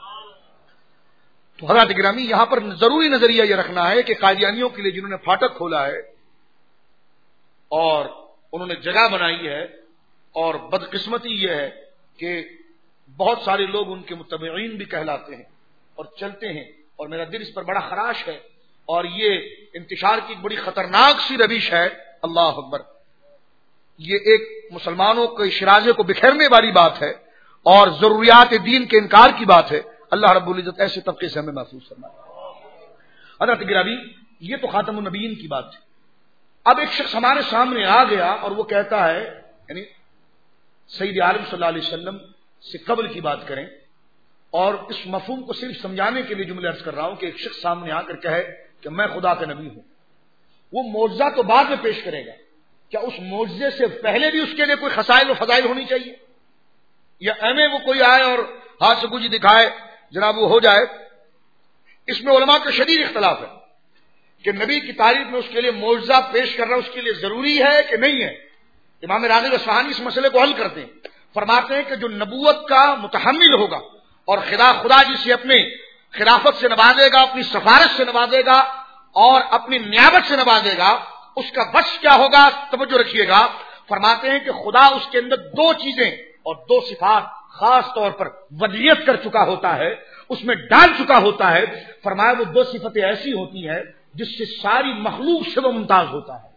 تو حضرات گرامی یہاں پر ضروری نظریہ یہ رکھنا ہے کہ قادیانیوں کے لیے جنہوں نے پھاٹک کھولا ہے اور انہوں نے جگہ بنائی ہے، اور بدقسمتی یہ ہے کہ بہت سارے لوگ ان کے متبعین بھی کہلاتے ہیں اور چلتے ہیں، اور میرا دل اس پر بڑا خراش ہے اور یہ انتشار کی ایک بڑی خطرناک سی روش ہے. اللہ اکبر. یہ ایک مسلمانوں کے شرازے کو بکھیرنے والی بات ہے اور ضروریات دین کے انکار کی بات ہے. اللہ رب العزت ایسے طبقے سے ہمیں محفوظ فرمائے. حضرت گرامی یہ تو خاتم النبیین کی بات ہے. اب ایک شخص ہمارے سامنے آ گیا اور وہ کہتا ہے، یعنی سید عالم صلی اللہ علیہ وسلم سے قبل کی بات کریں، اور اس مفہوم کو صرف سمجھانے کے لیے جملے عرض کر رہا ہوں کہ ایک شخص سامنے آ کر کہے کہ میں خدا کا نبی ہوں. وہ معجزہ تو بعد میں پیش کرے گا، کیا اس معجزے سے پہلے بھی اس کے لیے کوئی خصائل و فضائل ہونی چاہیے، یا ایویں وہ کوئی آئے اور ہاتھ سے کچھ دکھائے جناب وہ ہو جائے؟ اس میں علماء کا شدید اختلاف ہے کہ نبی کی تعریف میں اس کے لیے معجزہ پیش کرنا اس کے لیے ضروری ہے کہ نہیں ہے. امام راغب اصفہانی اس مسئلے کو حل کرتے ہیں، فرماتے ہیں کہ جو نبوت کا متحمل ہوگا اور خدا جسے اپنے خلافت سے نوازے گا، اپنی سفارش سے نوازے گا اور اپنی نیابت سے نوازے گا، اس کا وصف کیا ہوگا؟ توجہ رکھیے گا. فرماتے ہیں کہ خدا اس کے اندر دو چیزیں اور دو صفات خاص طور پر ودیت کر چکا ہوتا ہے، اس میں ڈال چکا ہوتا ہے. فرمایا وہ دو صفتیں ایسی ہوتی ہیں جس سے ساری مخلوق سے وہ ممتاز ہوتا ہے،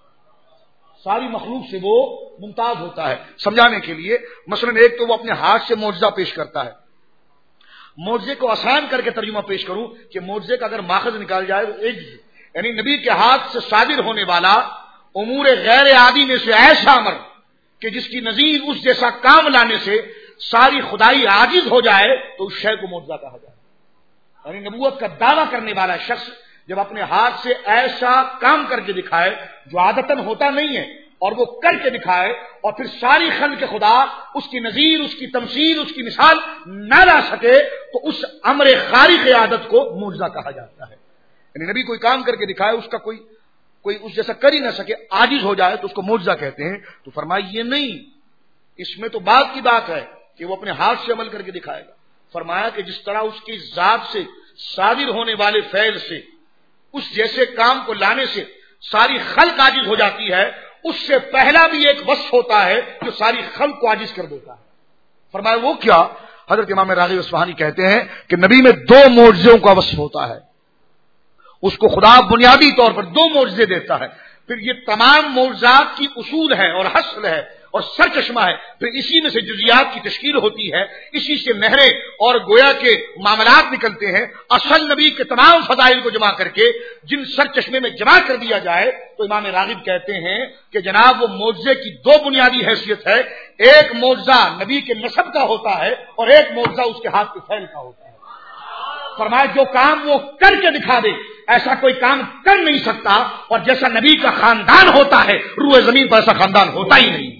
ساری مخلوق سے وہ ممتاز ہوتا ہے. سمجھانے کے لیے مثلا ایک تو وہ اپنے ہاتھ سے معجزہ پیش کرتا ہے. معجزے کو آسان کر کے ترجمہ پیش کروں کہ معجزے کا اگر ماخذ نکال جائے تو ایک یعنی نبی کے ہاتھ سے صادر ہونے والا امور غیر عادی میں سے ایسا امر کہ جس کی نظیر اس جیسا کام لانے سے ساری خدائی عاجز ہو جائے تو اس شے کو معجزہ کہا جائے. یعنی نبوت کا دعویٰ کرنے والا شخص جب اپنے ہاتھ سے ایسا کام کر کے دکھائے جو عادتاً ہوتا نہیں ہے اور وہ کر کے دکھائے اور پھر ساری خلق خدا اس کی نظیر، اس کی تمثیل، اس کی مثال نہ لا سکے تو اس امر خارق عادت کو معجزہ کہا جاتا ہے. یعنی نبی کوئی کام کر کے دکھائے، اس کا کوئی اس جیسا کر ہی نہ سکے، عاجز ہو جائے تو اس کو معجزہ کہتے ہیں. تو فرمایا یہ نہیں، اس میں تو بات کی بات ہے کہ وہ اپنے ہاتھ سے عمل کر کے دکھائے گا. فرمایا کہ جس طرح اس کی ذات سے صادر ہونے والے فعل سے اس جیسے کام کو لانے سے ساری خلق عاجز ہو جاتی ہے، اس سے پہلا بھی ایک وصف ہوتا ہے جو ساری خلق کو عاجز کر دیتا ہے. فرمایا وہ کیا؟ حضرت امام راغب اصفہانی کہتے ہیں کہ نبی میں دو معجزوں کا وصف ہوتا ہے. اس کو خدا بنیادی طور پر دو معجزے دیتا ہے، پھر یہ تمام معجزات کی اصول ہے اور حصل ہے اور سرچشمہ ہے، پھر اسی میں سے جزیات کی تشکیل ہوتی ہے، اسی سے نہریں اور گویا کے معاملات نکلتے ہیں. اصل نبی کے تمام فضائل کو جمع کر کے جن سرچشمے میں جمع کر دیا جائے تو امام راغب کہتے ہیں کہ جناب وہ معجزے کی دو بنیادی حیثیت ہے. ایک معجزہ نبی کے نسب کا ہوتا ہے اور ایک معجزہ اس کے ہاتھ کے فعل کا ہوتا ہے. فرمایا جو کام وہ کر کے دکھا دے ایسا کوئی کام کر نہیں سکتا، اور جیسا نبی کا خاندان ہوتا ہے روئے زمین پر ایسا خاندان ہوتا ہی نہیں.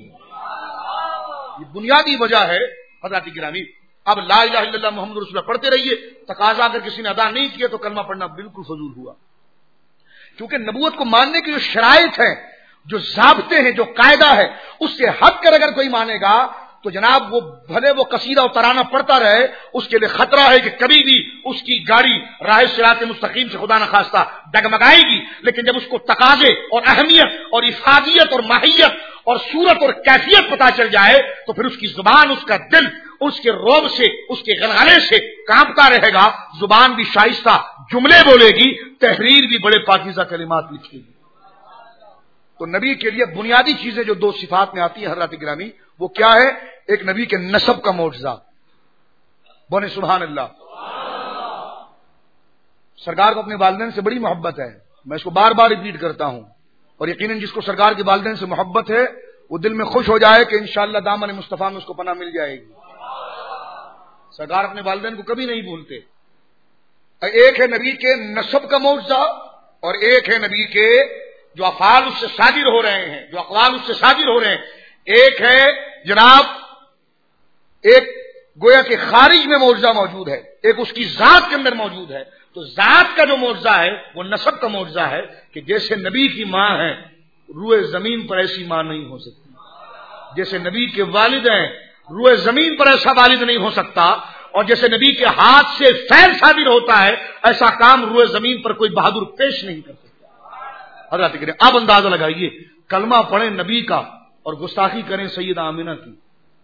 یہ بنیادی وجہ ہے. حضرات گرامی اب لا الہ الا اللہ محمد رسول اللہ پڑھتے رہیے، تقاضا اگر کسی نے ادا نہیں کیا تو کلمہ پڑھنا بالکل فضول ہوا. کیونکہ نبوت کو ماننے کی جو شرائط ہیں، جو ضابطے ہیں، جو قاعدہ ہے، اس سے ہٹ کر اگر کوئی مانے گا تو جناب وہ بھلے وہ قصیدہ اور ترانہ پڑھتا رہے، اس کے لیے خطرہ ہے کہ کبھی بھی اس کی گاڑی راہ صراط مستقیم سے خدا نخواستہ ڈگمگائے گی. لیکن جب اس کو تقاضے اور اہمیت اور افادیت اور ماہیت اور صورت اور کیفیت پتہ چل جائے تو پھر اس کی زبان، اس کا دل اس کے روب سے، اس کے غلغلے سے کانپتا رہے گا. زبان بھی شائستہ جملے بولے گی، تحریر بھی بڑے پاکیزہ کلمات لکھے گی. تو نبی کے لیے بنیادی چیزیں جو دو صفات میں آتی ہیں حضرات گرامی، وہ کیا ہے؟ ایک نبی کے نسب کا معجزہ. بولے سبحان اللہ. سرکار کو اپنے والدین سے بڑی محبت ہے، میں اس کو بار بار ریپیٹ کرتا ہوں، اور یقیناً جس کو سرکار کے والدین سے محبت ہے وہ دل میں خوش ہو جائے کہ انشاءاللہ دامن مصطفیٰ میں اس کو پناہ مل جائے گی. سرکار اپنے والدین کو کبھی نہیں بھولتے. ایک ہے نبی کے نسب کا معجزہ اور ایک ہے نبی کے جو افعال اس سے صادر ہو رہے ہیں، جو اقوال اس سے صادر ہو رہے ہیں. ایک ہے جناب ایک گویا کہ خارج میں معجزہ موجود ہے، ایک اس کی ذات کے اندر موجود ہے. تو ذات کا جو معجزہ ہے وہ نسب کا معجزہ ہے کہ جیسے نبی کی ماں ہے روئے زمین پر ایسی ماں نہیں ہو سکتی، جیسے نبی کے والد ہیں روئے زمین پر ایسا والد نہیں ہو سکتا، اور جیسے نبی کے ہاتھ سے فعل صادر ہوتا ہے ایسا کام روئے زمین پر کوئی بہادر پیش نہیں کر سکتا. حضرات کریں اب اندازہ لگائیے، کلمہ پڑھیں نبی کا اور گستاخی کریں سیدہ آمنہ کی.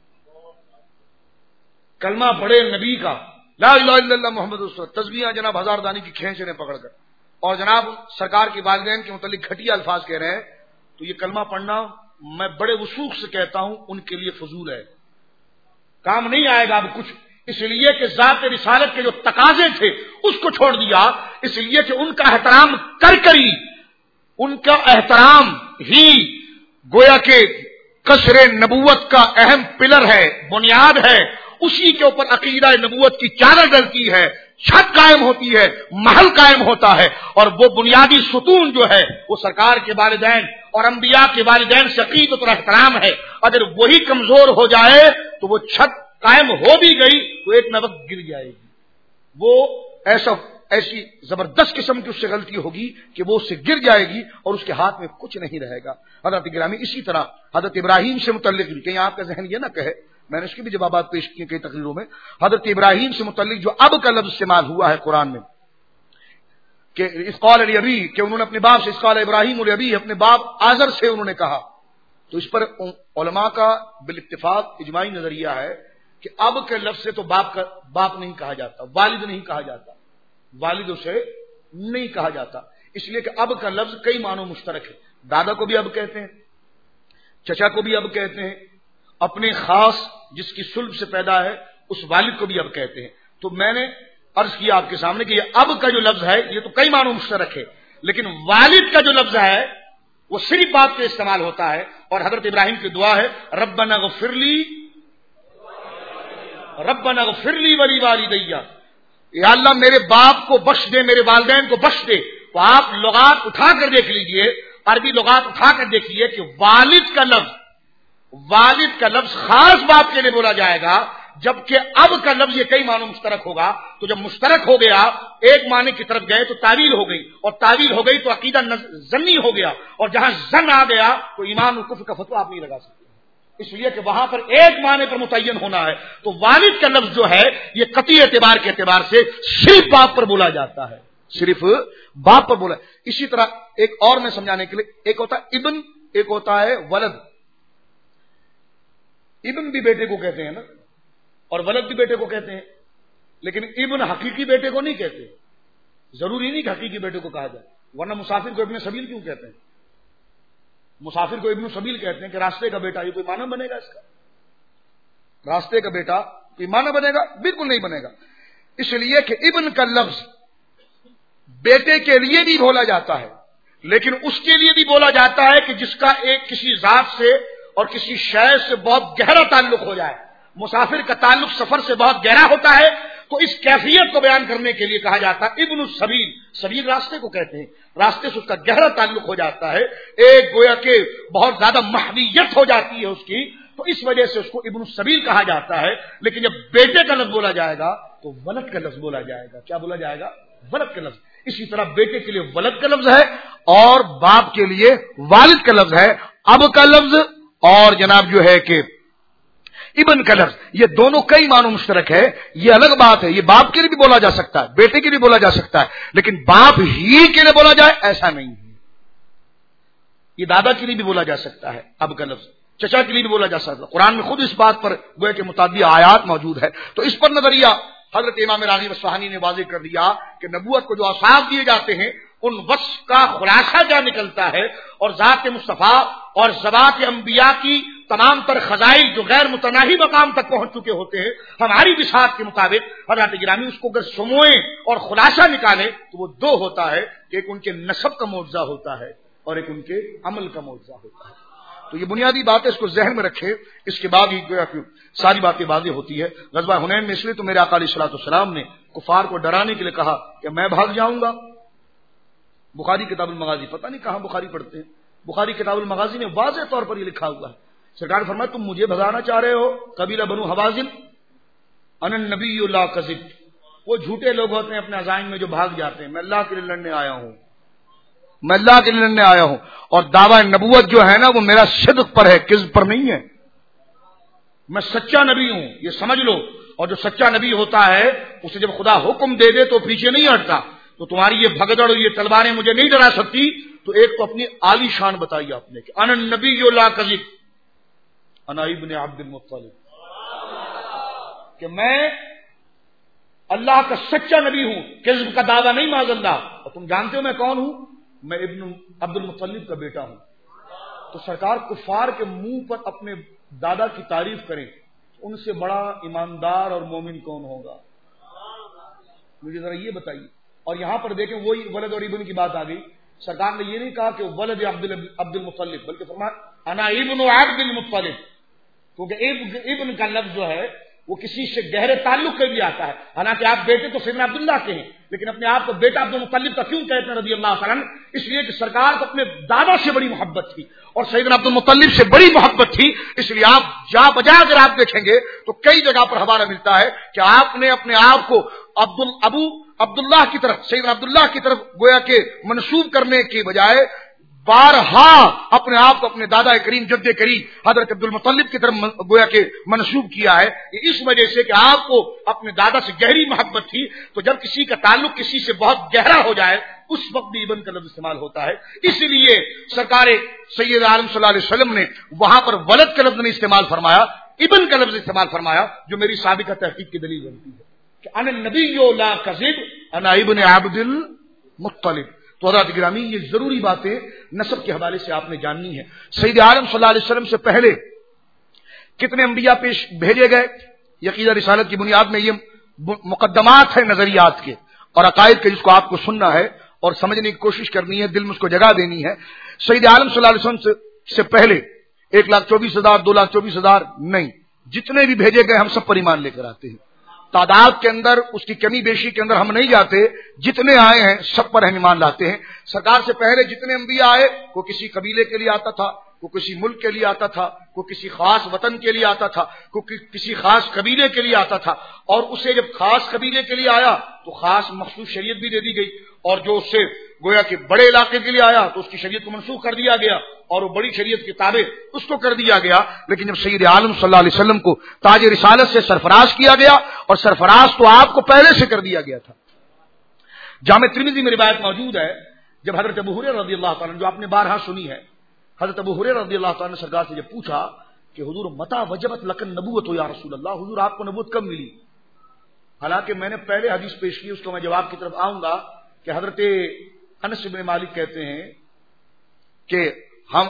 کلمہ پڑھے نبی کا، لا الہ الا اللہ محمد رسول اللہ، تسبیحاں جناب ہزار دانی کی کھینچ رہے پکڑ کر، اور جناب سرکار کے والدین کے متعلق گھٹیا الفاظ کہہ رہے ہیں، تو یہ کلمہ پڑھنا میں بڑے وثوق سے کہتا ہوں ان کے لیے فضول ہے، کام نہیں آئے گا اب کچھ. اس لیے کہ ذات رسالت کے جو تقاضے تھے اس کو چھوڑ دیا، اس لیے کہ ان کا احترام کر ہی، ان کا احترام ہی گویا کہ قصر نبوت کا اہم پلر ہے، بنیاد ہے. اسی کے اوپر عقیدہ نبوت کی چادر ڈلتی ہے، چھت قائم ہوتی ہے، محل قائم ہوتا ہے. اور وہ بنیادی ستون جو ہے وہ سرکار کے والدین اور انبیاء کے والدین سے عقیدت اور احترام ہے. اگر وہی کمزور ہو جائے تو وہ چھت قائم ہو بھی گئی تو ایک نہ وقت گر جائے گی. وہ ایسی زبردست قسم کی اس سے غلطی ہوگی کہ وہ اس سے گر جائے گی اور اس کے ہاتھ میں کچھ نہیں رہے گا. حضرت گرامی اسی طرح حضرت ابراہیم سے متعلق بھی، کہیں آپ کا ذہن یہ نہ کہے، میں نے اس کی بھی جوابات پیش کیے کئی تقریروں میں، حضرت ابراہیم سے متعلق جو اب کا لفظ استعمال ہوا ہے قرآن میں کہ اس قال ابی، کہ انہوں نے اپنے باپ سے، اس قال ابراہیم ابی، اپنے باپ آزر سے انہوں نے کہا تو اس پر علماء کا بالاتفاق اجماعی نظریہ ہے کہ اب کے لفظ سے تو باپ نہیں کہا جاتا، والد نہیں کہا جاتا، والد اسے نہیں کہا جاتا، اس لیے کہ اب کا لفظ کئی معنوں مشترک ہے. دادا کو بھی اب کہتے ہیں، چچا کو بھی اب کہتے ہیں، اپنے خاص جس کی صلب سے پیدا ہے اس والد کو بھی اب کہتے ہیں. تو میں نے عرض کیا آپ کے سامنے کہ یہ اب کا جو لفظ ہے یہ تو کئی معنوں مشترک ہے، لیکن والد کا جو لفظ ہے وہ صرف باپ کے استعمال ہوتا ہے. اور حضرت ابراہیم کی دعا ہے ربنا اغفر لی ولی والدیہ، یا اللہ میرے باپ کو بخش دے، میرے والدین کو بخش دے. تو آپ لغات اٹھا کر دیکھ لیجئے، عربی لغات اٹھا کر دیکھیے کہ والد کا لفظ خاص باپ کے لیے بولا جائے گا، جبکہ اب کا لفظ یہ کئی معنوں مشترک ہوگا. تو جب مشترک ہو گیا، ایک معنی کی طرف گئے تو تعویل ہو گئی، اور تعویل ہو گئی تو عقیدہ ظنی ہو گیا، اور جہاں ظن آ گیا تو ایمان و کفر کا فتویٰ آپ نہیں لگا سکتے، اس لیے کہ وہاں پر ایک معنی پر متعین ہونا ہے. تو والد کا لفظ جو ہے یہ قطعی اعتبار کے اعتبار سے صرف باپ پر بولا جاتا ہے، صرف باپ پر بولا. اسی طرح ایک اور میں سمجھانے کے لیے، ایک ہوتا ہے ابن، ایک ہوتا ہے ولد. ابن بھی بیٹے کو کہتے ہیں نا، اور ولد بھی بیٹے کو کہتے ہیں، لیکن ابن حقیقی بیٹے کو نہیں کہتے. ضروری نہیں کہ حقیقی بیٹے کو کہا جائے، ورنہ مسافر کو ابن سبیل کیوں کہتے ہیں؟ مسافر کو ابن سبیل کہتے ہیں کہ راستے کا بیٹا. یہ کوئی معنی بنے گا اس کا؟ راستے کا بیٹا کوئی معنی بنے گا؟ بالکل نہیں بنے گا. اس لیے کہ ابن کا لفظ بیٹے کے لیے بھی بولا جاتا ہے، لیکن اس کے لیے بھی بولا جاتا ہے کہ جس کا ایک کسی ذات سے اور کسی شے سے بہت گہرا تعلق ہو جائے. مسافر کا تعلق سفر سے بہت گہرا ہوتا ہے، تو اس کیفیت کو بیان کرنے کے لیے کہا جاتا ہے ابن السبیل. سبیل راستے کو کہتے ہیں، راستے سے اس کا گہرا تعلق ہو جاتا ہے، ایک گویا کہ بہت زیادہ محویت ہو جاتی ہے اس کی، تو اس وجہ سے اس کو ابن السبیل کہا جاتا ہے. لیکن جب بیٹے کا لفظ بولا جائے گا تو ولد کا لفظ بولا جائے گا. کیا بولا جائے گا؟ ولد کا لفظ. اسی طرح بیٹے کے لیے ولد کا لفظ ہے اور باپ کے لیے والد کا لفظ ہے. اب کا لفظ اور جناب جو ہے کہ ابن کا لفظ، یہ دونوں کئی معنوں مشترک ہے. یہ الگ بات ہے، یہ باپ کے لیے بھی بولا جا سکتا ہے، بیٹے کے لیے بولا جا سکتا ہے، لیکن باپ ہی کے لیے بولا جائے ایسا نہیں ہے. یہ دادا کے لیے بھی بولا جا سکتا ہے اب کا لفظ، چچا کے لیے بھی بولا جا سکتا ہے. قرآن میں خود اس بات پر گویا کہ متعدد آیات موجود ہے. تو اس پر نظریہ حضرت امام راغب اصفہانی نے واضح کر دیا کہ نبوت کو جو اوصاف دیے جاتے ہیں ان وصف کا خلاصہ کیا نکلتا ہے، اور ذات مصطفیٰ اور ذوات انبیاء کی تمام تر خزائن جو غیر متناہی مقام تک پہنچ چکے ہوتے ہیں ہماری بساط کے مطابق، حضرات گرامی اس کو اگر سموئیں اور خلاصہ نکالیں تو وہ دو ہوتا ہے، ایک ان کے نسب کا معجزہ ہوتا ہے اور ایک ان کے عمل کا معجزہ ہوتا ہے. تو یہ بنیادی بات ہے، اس کو ذہن میں رکھے، اس کے بعد ہی ساری باتیں واضح ہوتی ہے. غزوہ حنین میں اس لیے تو میرے آقا علیہ الصلوۃ والسلام نے کفار کو ڈرانے کے لیے کہا کہ میں بھاگ جاؤں گا. بخاری کتاب المغازی، پتہ نہیں کہاں بخاری پڑھتے ہیں، بخاری کتاب المغازی میں واضح طور پر یہ لکھا ہوا ہے. سرکار فرمایا تم مجھے بھگانا چاہ رہے ہو، قبیلہ بنو حوازن، انا النبی لا کذب. وہ جھوٹے لوگ ہوتے ہیں اپنے عزائم میں جو بھاگ جاتے ہیں. میں اللہ کے لیے لڑنے آیا ہوں، میں اللہ کے لیے لڑنے آیا ہوں، اور دعویٰ نبوت جو ہے نا وہ میرا صدق پر ہے، کذب پر نہیں ہے. میں سچا نبی ہوں، یہ سمجھ لو. اور جو سچا نبی ہوتا ہے اسے جب خدا حکم دے دے تو پیچھے نہیں ہٹتا. تو تمہاری یہ بھگدڑ اور یہ تلواریں مجھے نہیں ڈرا سکتی. تو ایک تو اپنی عالی شان بتائی آپ نے کہ انا النبی لا کذب، انا ابن عبد المطلب، کہ میں اللہ کا سچا نبی ہوں، کذب کا دعویٰ نہیں معاذ اللہ. اور تم جانتے ہو میں کون ہوں؟ میں ابن عبد المطلب کا بیٹا ہوں. تو سرکار کفار کے منہ پر اپنے دادا کی تعریف کریں، ان سے بڑا ایماندار اور مومن کون ہوگا؟ مجھے ذرا یہ بتائیے. اور یہاں پر دیکھیں وہی ولد اور ابن کی بات آ گئی. سرکار نے یہ نہیں کہا کہ ولد عبد المطلب، بلکہ فرمایا انا ابن عبد المطلب، کیونکہ ابن کا لفظ جو ہے وہ کسی سے گہرے تعلق کے لیے آتا ہے. حالانکہ آپ بیٹے تو سیدنا عبداللہ کے ہیں، لیکن اپنے آپ کو بیٹا عبد المطلب کا کیوں کہتے ہیں رضی اللہ تعالیٰ عنہ؟ اس لیے کہ سرکار کو اپنے دادا سے بڑی محبت تھی اور سیدنا عبد المطلب سے بڑی محبت تھی. اس لیے آپ جا بجا اگر آپ دیکھیں گے تو کئی جگہ پر حوالہ ملتا ہے کہ آپ نے اپنے آپ کو عبداللہ کی طرف، سیدنا عبداللہ کی طرف گویا کہ منسوب کرنے کی بجائے بارہا اپنے آپ کو اپنے دادا کریم جد کریم حضرت عبد المطلب کی طرف گویا کہ منسوب کیا ہے. اس وجہ سے کہ آپ کو اپنے دادا سے گہری محبت تھی. تو جب کسی کا تعلق کسی سے بہت گہرا ہو جائے اس وقت بھی ابن کا لفظ استعمال ہوتا ہے. اسی لیے سرکار سید عالم صلی اللہ علیہ وسلم نے وہاں پر ولد کا لفظ نہیں استعمال فرمایا, ابن کا لفظ استعمال فرمایا, جو میری سابقہ تحقیق کی دلیل بنتی ہے کہ انا النبی لا کذب انا ابن عبد المطلب. تو حضرات گرامی, یہ ضروری باتیں نسب کے حوالے سے آپ نے جاننی ہے. سید عالم صلی اللہ علیہ وسلم سے پہلے کتنے انبیاء بھیجے گئے؟ عقیدہ رسالت کی بنیاد میں یہ مقدمات ہیں نظریات کے اور عقائد کے, جس کو آپ کو سننا ہے اور سمجھنے کی کوشش کرنی ہے, دل میں اس کو جگہ دینی ہے. سید عالم صلی اللہ علیہ وسلم سے پہلے 1,24,000 2,24,000 نہیں, جتنے بھی بھیجے گئے ہم سب پر ایمان لے کر آتے ہیں. تعداد کے اندر اس کی کمی بیشی کے اندر ہم نہیں جاتے, جتنے آئے ہیں سب پر ہم ایمان لاتے ہیں. سرکار سے پہلے جتنے انبیاء آئے, کوئی کسی قبیلے کے لیے آتا تھا, کوئی کسی ملک کے لیے آتا تھا, کوئی کسی خاص وطن کے لیے آتا تھا, کوئی کسی خاص قبیلے کے لیے آتا تھا. اور اسے جب خاص قبیلے کے لیے آیا تو خاص مخصوص شریعت بھی دے دی گئی, اور جو اس سے گویا کہ بڑے علاقے کے لیے آیا تو اس کی شریعت کو منسوخ کر دیا گیا اور وہ بڑی شریعت کے تابع اس کو کر دیا گیا. لیکن جب سید عالم صلی اللہ علیہ وسلم کو تاج رسالت سے سرفراز کیا گیا, اور سرفراز تو آپ کو پہلے سے کر دیا گیا تھا. جامع ترمذی میں روایت موجود ہے, جب حضرت ابو ہریرہ رضی اللہ تعالیٰ جو آپ نے بارہا سنی ہے, حضرت ابو ہریرہ رضی اللہ تعالیٰ نے سرکار سے جب پوچھا کہ حضور متى وجبت لکن نبوت یا رسول اللہ, حضور آپ کو نبوت کب ملی؟ حالانکہ میں نے پہلے حدیث پیش کی, اس کو میں جواب کی طرف آؤں گا, کہ حضرت انس بن مالک کہتے ہیں کہ ہم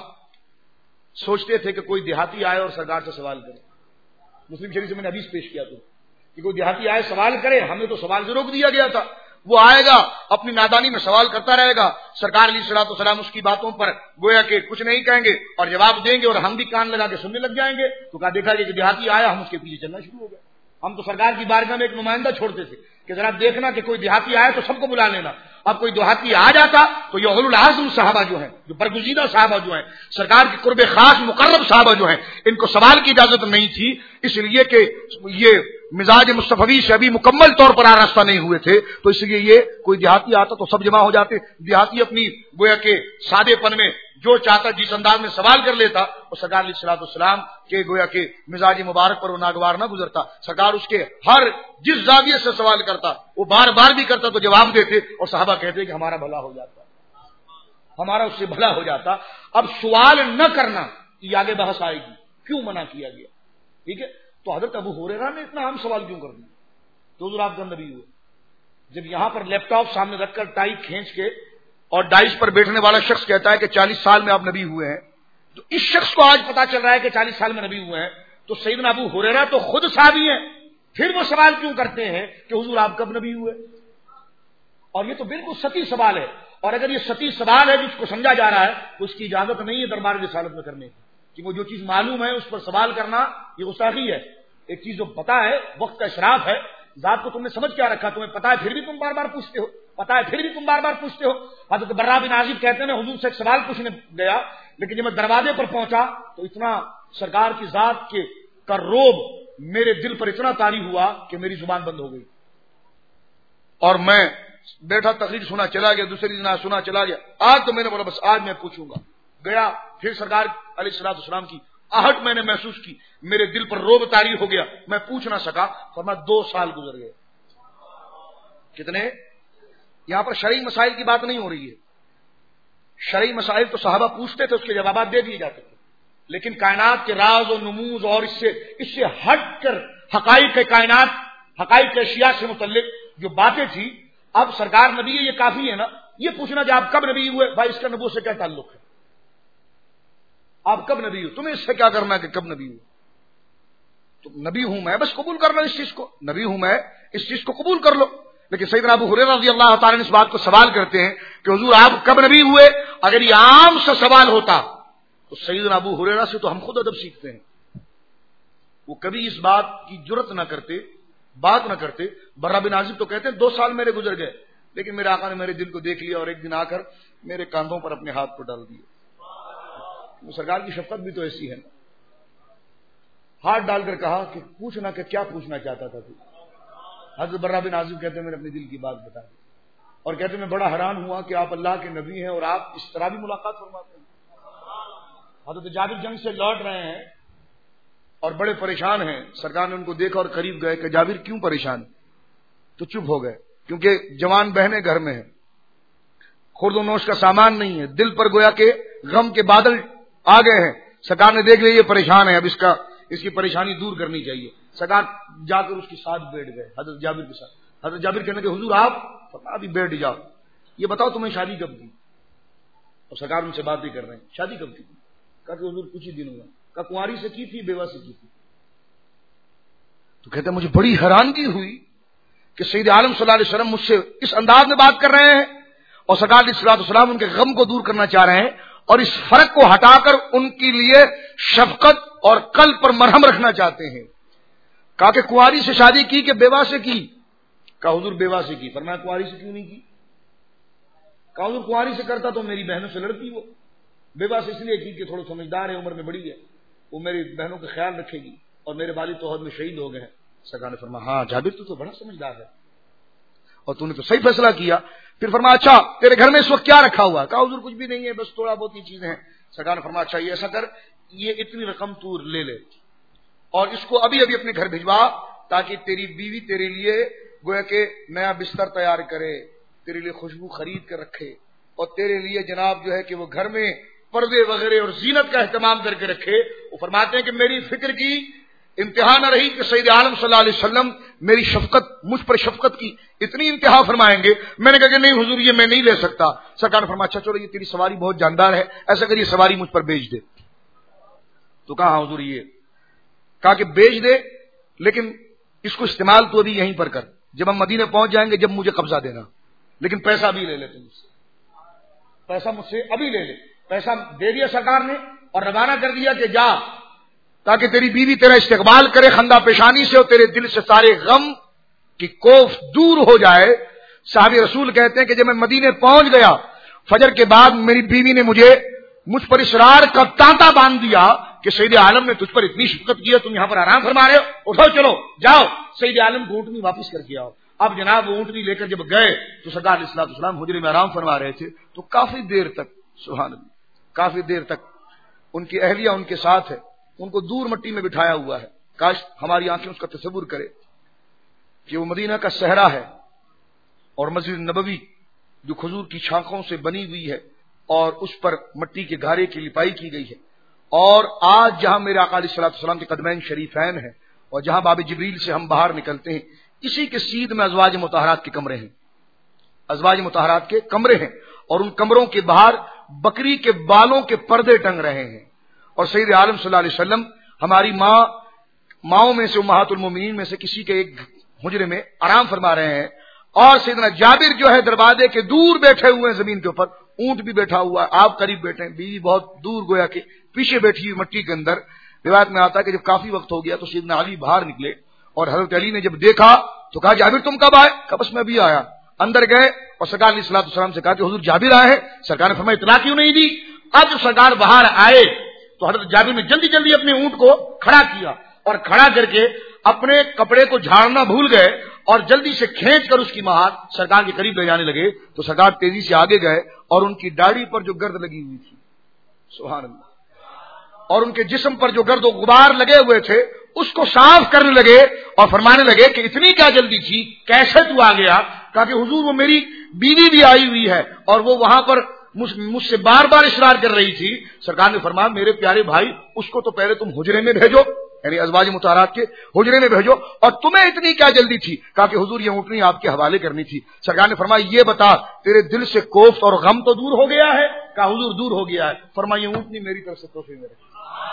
سوچتے تھے کہ کوئی دیہاتی آئے اور سرکار سے سوال کرے. مسلم شریف سے میں نے حدیث پیش کیا تھا کہ کوئی دیہاتی آئے سوال کرے, ہمیں تو سوال سے روک دیا گیا تھا. وہ آئے گا اپنی نادانی میں سوال کرتا رہے گا, سرکار علیہ الصلوۃ والسلام اس کی باتوں پر گویا کہ کچھ نہیں کہیں گے اور جواب دیں گے, اور ہم بھی کان لگا کے سننے لگ جائیں گے. تو کہا دیکھا کہ دیہاتی آیا, ہم اس کے پیچھے چلنا شروع ہو گئے. ہم تو سرکار کی بارگاہ میں ایک نمائندہ چھوڑتے تھے کہ ذرا دیکھنا کہ کوئی دیہاتی آئے تو سب کو بلا لینا. اب کوئی دیہاتی آ جاتا تو یہ اولو العزم صحابہ جو ہیں, جو برگزیدہ صحابہ جو ہیں, سرکار کے قرب خاص مقرب صحابہ جو ہیں, ان کو سوال کی اجازت نہیں تھی, اس لیے کہ یہ مزاج مصطفی سے ابھی مکمل طور پر آراستہ نہیں ہوئے تھے. تو اس لیے یہ کوئی دیہاتی آتا تو سب جمع ہو جاتے. دیہاتی اپنی گویا کے سادے پن میں جو چاہتا جس انداز میں سوال کر لیتا, اور سرکار علیہ الصلوۃ والسلام کے گویا کے مزاج مبارک پر وہ ناگوار نہ گزرتا. سرکار اس کے ہر جس زاویے سے سوال کرتا وہ بار بار بھی کرتا تو جواب دیتے, اور صحابہ کہتے کہ ہمارا بھلا ہو جاتا, ہمارا اس سے بھلا ہو جاتا. اب سوال نہ کرنا یہ آگے بحث آئے گی, کیوں منع کیا گیا. ٹھیک ہے, تو حضرت ابو ہریرہ نے اتنا اہم سوال کیوں کر دیا؟ تو حضور آپ کا نبی ہوئے. جب یہاں پر لیپ ٹاپ سامنے رکھ کر ٹائی کھینچ کے اور ڈائس پر بیٹھنے والا شخص کہتا ہے کہ 40 سال میں آپ نبی ہوئے ہیں, تو اس شخص کو آج پتا چل رہا ہے کہ 40 سال میں نبی ہوئے ہیں, تو سیدنا ابو ہریرہ تو خود صحابی ہیں, پھر وہ سوال کیوں کرتے ہیں کہ حضور آپ کب نبی ہوئے؟ اور یہ تو بالکل سطحی سوال ہے, اور اگر یہ سطحی سوال ہے جس کو سمجھا جا رہا ہے تو اس کی اجازت نہیں ہے دربار رسالت میں کرنے کی, کہ وہ جو چیز معلوم ہے اس پر سوال کرنا یہ گستاخی ہے. ایک چیز جو پتا ہے, وقت کا اشراف ہے, ذات کو تم نے سمجھ کیا رکھا, تمہیں پتا ہے پھر بھی تم بار بار پوچھتے ہو, پتا ہے پھر بھی تم بار بار پوچھتے ہو. حضرت برا بن عازب کہتے ہیں حضور سے ایک سوال پوچھنے گیا, لیکن جب میں دروازے پر پہنچا تو اتنا سرکار کی ذات کے کا روب میرے دل پر اتنا طاری ہوا کہ میری زبان بند ہو گئی, اور میں بیٹھا تقریر سنا چلا گیا, دوسری دن سنا چلا گیا. آج تو میں نے بولا بس آج میں پوچھوں گا. گیا, پھر سرکار علیہ الصلوۃ والسلام کی آہٹ میں نے محسوس کی, میرے دل پر روب طاری ہو گیا, میں پوچھ نہ سکا. فرمایا 2 سال گزر گئے. کتنے؟ یہاں پر شرعی مسائل کی بات نہیں ہو رہی ہے. شرعی مسائل تو صحابہ پوچھتے تھے, اس کے جوابات دے دیے جاتے تھے, لیکن کائنات کے راز و نموز اور اس سے ہٹ کر حقائق کے کائنات, حقائق کے اشیاء سے متعلق جو باتیں تھی, اب سرکار نبی ہے یہ کافی ہے نا. یہ پوچھنا کہ آپ کب نبی ہوئے, بھائی اس کا نبوت سے کیا تعلق ہے؟ آپ کب نبی ہو, تمہیں اس سے کیا کرنا ہے کہ کب نبی ہو؟ تو نبی ہوں میں, بس قبول کر لو اس چیز کو, نبی ہوں میں اس چیز کو قبول کر لو. لیکن سیدنا ابو ہریرہ رضی اللہ تعالیٰ نے اس بات کو سوال کرتے ہیں کہ حضور آپ کب نبی ہوئے. اگر یہ عام سا سوال ہوتا تو سیدنا ابو ہریرہ سے تو ہم خود ادب سیکھتے ہیں, وہ کبھی اس بات کی جرت نہ کرتے, بات نہ کرتے. برا بن عازب تو کہتے ہیں 2 سال میرے گزر گئے, لیکن میرے آقا نے میرے دل کو دیکھ لیا اور ایک دن آ کر میرے کاندھوں پر اپنے ہاتھ کو ڈال دیے. وہ سرکار کی شفقت بھی تو ایسی ہے نا. ہاتھ ڈال کر کہا کہ پوچھنا کہ کیا پوچھنا چاہتا تھا تو. حضرت برا بن عازب کہتے ہیں میں نے اپنے دل کی بات بتا دی, اور کہتے ہیں میں بڑا حیران ہوا کہ آپ اللہ کے نبی ہیں اور آپ اس طرح بھی ملاقات فرماتے ہیں. حضرت جابر جنگ سے لوٹ رہے ہیں اور بڑے پریشان ہیں. سرکار نے ان کو دیکھا اور قریب گئے کہ جابر کیوں پریشان؟ تو چپ ہو گئے, کیونکہ جوان بہنیں گھر میں ہیں. خورد و نوش کا سامان نہیں ہے، دل پر گویا کہ غم کے بادل آ گئے ہیں. سرکار نے دیکھ لیا یہ پریشان ہے، اب اس کی پریشانی دور کرنی چاہیے. سرکار جا کر اس کے ساتھ بیٹھ گئے حضرت جابر کے ساتھ. حضرت جابر کہنے کہ حضور آپ ابھی بیٹھ جاؤ، یہ بتاؤ تمہیں شادی کب کی؟ اور سرکار ان سے باتیں کر رہے ہیں، شادی کب کی؟ کہا کہ حضور کچھ ہی دن ہوا. کہا کنواری سے کی تھی بیوہ سے کی تھی؟ تو کہتے ہیں مجھے بڑی حیرانگی ہوئی کہ سید عالم صلی اللہ علیہ وسلم مجھ سے اس انداز میں بات کر رہے ہیں اور سرکار علیہ الصلوۃ والسلام ان کے غم کو دور کرنا چاہ رہے ہیں اور اس فرق کو ہٹا کر ان کے لیے شفقت اور قلب پر مرہم رکھنا چاہتے ہیں. کہا کہ کنواری سے شادی کی کہ بیوہ سے کی؟ کہا حضور بیوہ سے کی. فرمایا کنواری سے کیوں نہیں کی؟ کہا حضور کنواری سے کرتا تو میری بہنوں سے لڑتی. وہ بیوہ سے اس لیے کی کہ تھوڑا سمجھدار ہے، عمر میں بڑی ہے، وہ میری بہنوں کا خیال رکھے گی، اور میرے والد تو عہد میں شہید ہو گئے ہیں. سرکار نے فرمایا ہاں جابر تو بڑا سمجھدار ہے اور تو نے تو صحیح فیصلہ کیا. پھر فرمایا اچھا تیرے گھر میں اس وقت کیا رکھا ہوا ہے؟ کہا حضور کچھ بھی نہیں ہے، بس تھوڑا بہت ہی چیزیں ہیں. سرکار نے فرمایا اچھا یہ ایسا کر، یہ اتنی رقم تو لے لے اور اس کو ابھی ابھی اپنے گھر بھجوا تاکہ تیری بیوی تیرے لیے گویا کہ نیا بستر تیار کرے، تیرے لیے خوشبو خرید کر رکھے اور تیرے لیے جناب جو ہے کہ وہ گھر میں پردے وغیرہ اور زینت کا اہتمام کر کے رکھے. وہ فرماتے ہیں کہ میری فکر کی انتہا نہ رہی کہ سید عالم صلی اللہ علیہ وسلم میری شفقت، مجھ پر شفقت کی اتنی انتہا فرمائیں گے. میں نے کہا کہ نہیں حضور یہ میں نہیں لے سکتا. سرکار نے فرمایا اچھا چلو یہ تیری سواری بہت جاندار ہے، ایسا کر یہ سواری مجھ پر بیچ دے. تو کہا ہاں حضور یہ. کہا کہ بیچ دے لیکن اس کو استعمال تو ابھی یہیں پر کر، جب ہم مدینے پہنچ جائیں گے جب مجھے قبضہ دینا، لیکن پیسہ بھی لے لے تم مجھ سے، پیسہ مجھ سے ابھی لے لے. پیسہ دے دیا سرکار نے اور روانہ کر دیا کہ جا تاکہ تیری بیوی تیرا استقبال کرے خندہ پیشانی سے اور تیرے دل سے سارے غم کی کوف دور ہو جائے. صحابی رسول کہتے ہیں کہ جب میں مدینے پہنچ گیا فجر کے بعد میری بیوی نے مجھ پر اسرار کا تانتا باندھ دیا کہ سید عالم نے تجھ پر اتنی شفقت کی ہے، تم یہاں پر آرام فرما رہے ہو، اٹھو چلو جاؤ سید عالم کو اونٹنی واپس کر کے آؤ. اب جناب وہ اونٹنی لے کر جب گئے تو سرکار علیہ الصلوۃ والسلام حجرے میں آرام فرما رہے تھے. تو کافی دیر تک سبحان اللہ، کافی دیر تک ان کی اہلیہ ان کے ساتھ ہے، ان کو دور مٹی میں بٹھایا ہوا ہے. کاش ہماری آنکھیں اس کا تصور کرے کہ وہ مدینہ کا صحرا ہے اور مسجد نبوی جو کھجور کی شاخوں سے بنی ہوئی ہے اور اس پر مٹی کے گھارے کی لپائی کی گئی ہے، اور آج جہاں میرے آقا علیہ الصلوۃ والسلام کے قدمین شریفین ہیں اور جہاں باب جبریل سے ہم باہر نکلتے ہیں، اسی کے سیدھ میں ازواج مطہرات کے کمرے ہیں. ازواج مطہرات کے کمرے ہیں اور ان کمروں کے باہر بکری کے بالوں کے پردے ٹنگ رہے ہیں. اور سید عالم صلی اللہ علیہ وسلم ہماری ماؤں میں سے امہات المومنین میں سے کسی کے ایک حجرے میں آرام فرما رہے ہیں اور سیدنا جابر جو ہے دروازے کے دور بیٹھے ہوئے ہیں زمین کے اوپر، اونٹ بھی بیٹھا ہوا ہے، آپ قریب بیٹھے ہیں، بیوی بہت دور گویا کہ پیچھے بیٹھی ہوئی مٹی کے اندر. روایت میں آتا ہے کہ جب کافی وقت ہو گیا تو سیدنا علی باہر نکلے اور حضرت علی نے جب دیکھا تو کہا جابر تم کب آئے؟ کہا بس میں ابھی آیا. اندر گئے اور سرکار علیہ الصلوۃ والسلام سے کہا کہ حضور جابر آئے ہیں. سرکار نے فرمایا اطلاع کیوں نہیں دی؟ اب جب سرکار باہر آئے تو حضرت جابر نے جلدی جلدی اپنے اونٹ کو کھڑا کیا اور کھڑا کر کے اپنے کپڑے کو جھاڑنا بھول گئے اور جلدی سے کھینچ کر اس کی مہار سرکار کے قریب لے جانے لگے. تو سرکار تیزی سے آگے گئے اور ان کی داڑھی پر جو گرد لگی ہوئی تھی سبحان اللہ اور ان کے جسم پر جو گرد و غبار لگے ہوئے تھے اس کو صاف کرنے لگے اور فرمانے لگے کہ اتنی کیا جلدی تھی، کیسے تو آ گیا؟ کہا کہ حضور وہ میری بیوی بھی آئی ہوئی ہے اور وہ وہاں پر مجھ سے بار بار اصرار کر رہی تھی. سرکار نے فرمایا میرے پیارے بھائی اس کو تو پہلے تم حجرے میں بھیجو، یعنی ازواج مطہرات کے حجرے میں بھیجو، اور تمہیں اتنی کیا جلدی تھی؟ کہا کہ حضور یہ اونٹنی آپ کے حوالے کرنی تھی. سرکار نے فرمایا یہ بتا تیرے دل سے کوفت اور غم تو دور ہو گیا ہے؟ کہا حضور دور ہو گیا ہے. فرمایا یہ اونٹنی میری طرف سے تحفے میں رکھ،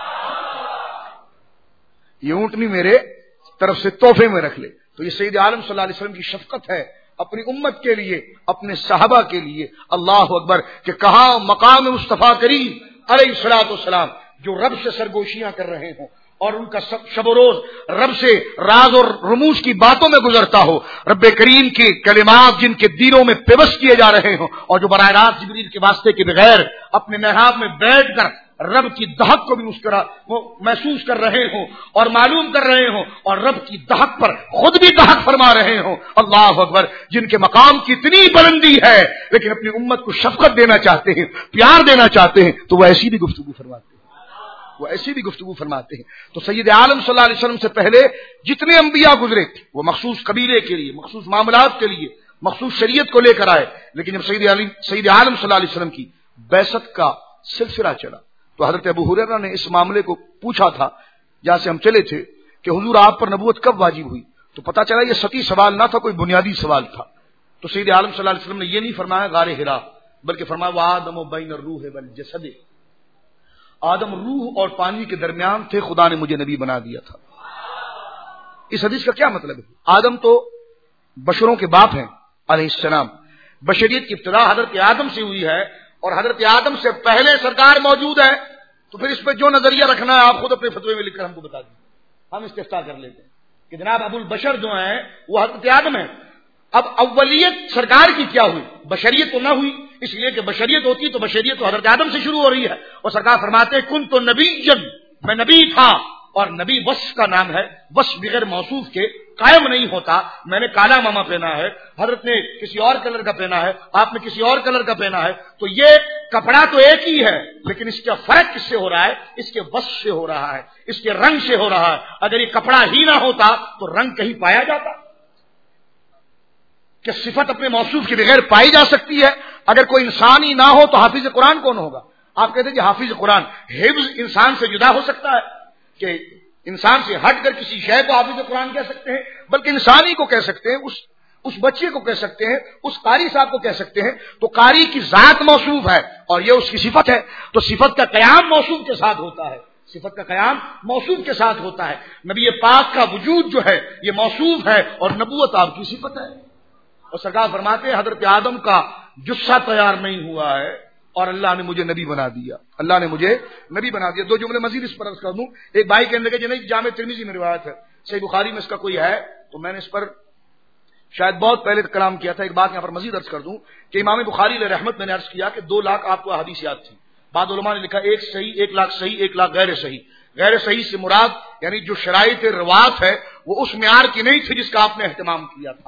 یہ اونٹنی میرے طرف سے تحفے میں رکھ لے. تو یہ سید عالم صلی اللہ علیہ وسلم کی شفقت ہے اپنی امت کے لیے، اپنے صحابہ کے لیے. اللہ اکبر کہ کہاں مقام مصطفیٰ کریم علیہ الصلوۃ والسلام جو رب سے سرگوشیاں کر رہے ہوں اور ان کا شب و روز رب سے راز اور رموز کی باتوں میں گزرتا ہو، رب کریم کے کلمات جن کے دلوں میں پیوست کیے جا رہے ہوں اور جو براہ راست جبریل کے واسطے کے بغیر اپنے محراب میں بیٹھ کر رب کی دہک کو بھی محسوس کر رہے ہوں اور معلوم کر رہے ہوں اور رب کی دہک پر خود بھی دہک فرما رہے ہوں. اللہ اکبر جن کے مقام کی اتنی بلندی ہے لیکن اپنی امت کو شفقت دینا چاہتے ہیں، پیار دینا چاہتے ہیں، تو وہ ایسی بھی گفتگو فرماتے ہیں. تو سید عالم صلی اللہ علیہ وسلم سے پہلے جتنے انبیاء گزرے وہ مخصوص قبیلے کے لیے، مخصوص معاملات کے لیے، مخصوص شریعت کو لے کر آئے، لیکن جب سید عالم صلی اللہ علیہ وسلم کی بعثت کا سلسلہ چلا تو حضرت ابو ہریرہ نے اس معاملے کو پوچھا تھا جہاں سے ہم چلے تھے کہ حضور آپ پر نبوت کب واجب ہوئی، تو پتہ چلا یہ سطحی سوال نہ تھا، کوئی بنیادی سوال تھا. تو سید عالم صلی اللہ علیہ وسلم نے یہ نہیں فرمایا غار حرا، بلکہ فرمایا وآدم بین الروح والجسد، آدم روح اور پانی کے درمیان تھے، خدا نے مجھے نبی بنا دیا تھا. اس حدیث کا کیا مطلب ہے؟ آدم تو بشروں کے باپ ہیں علیہ السلام، بشریت کی ابتدا حضرت آدم سے ہوئی ہے اور حضرت آدم سے پہلے سرکار موجود ہے. تو پھر اس پہ جو نظریہ رکھنا ہے آپ خود اپنے فتوے میں لکھ کر ہم کو بتا دیں، ہم استفتاء کر لیتے ہیں کہ جناب ابو البشر جو ہیں وہ حضرت آدم ہیں. اب اولیت سرکار کی کیا ہوئی؟ بشریت تو نہ ہوئی، اس لیے کہ بشریت ہوتی تو بشریت تو حضرت آدم سے شروع ہو رہی ہے. اور سرکار فرماتے ہیں کن تو نبی جن، میں نبی تھا، اور نبی وصف کا نام ہے، وصف بغیر موصوف کے قائم نہیں ہوتا. میں نے کالا ماما پہنا ہے، حضرت نے کسی اور کلر کا پہنا ہے، آپ نے کسی اور کلر کا پہنا ہے، تو یہ کپڑا تو ایک ہی ہے لیکن اس کا فرق کس سے ہو رہا ہے؟ اس کے وصف سے ہو رہا ہے، اس کے رنگ سے ہو رہا ہے. اگر یہ کپڑا ہی نہ ہوتا تو رنگ کہیں پایا جاتا؟ کہ صفت اپنے موصوف کے بغیر پائی جا سکتی ہے؟ اگر کوئی انسان ہی نہ ہو تو حافظ قرآن کون ہوگا؟ آپ کہتے ہیں کہ حافظ قرآن، حفظ انسان سے جدا ہو سکتا ہے کہ انسان سے ہٹ کر کسی شے کو حافظ قرآن کہہ سکتے ہیں؟ بلکہ انسان ہی کو کہہ سکتے ہیں، اس بچے کو کہہ سکتے ہیں، اس قاری صاحب کو کہہ سکتے ہیں. تو قاری کی ذات موصوف ہے اور یہ اس کی صفت ہے، تو صفت کا قیام موصوف کے ساتھ ہوتا ہے، صفت کا قیام موصوف کے ساتھ ہوتا ہے. نبی پاک کا وجود جو ہے یہ موصوف ہے اور نبوت آپ کی صفت ہے. اور سرکار فرماتے ہیں حضرت آدم کا جثہ تیار نہیں ہوا ہے اور اللہ نے مجھے نبی بنا دیا، اللہ نے مجھے نبی بنا دیا. دو جملے مزید اس پر عرض کر دوں. ایک بھائی کہنے لگے نہیں جامع ترمذی میں روایت ہے، صحیح بخاری میں اس کا کوئی ہے، تو میں نے اس پر شاید بہت پہلے کلام کیا تھا. ایک بات یہاں پر مزید عرض کر دوں کہ امام بخاری علیہ رحمت میں نے عرض کیا کہ 2 لاکھ آپ کو حدیث یاد تھی. بعض علماء نے لکھا 1 صحیح، 1 لاکھ صحیح، 1 لاکھ غیر صحیح. غیر صحیح سے مراد یعنی جو شرائط روات ہے وہ اس معیار کی نہیں تھی جس کا آپ نے اہتمام کیا تھا.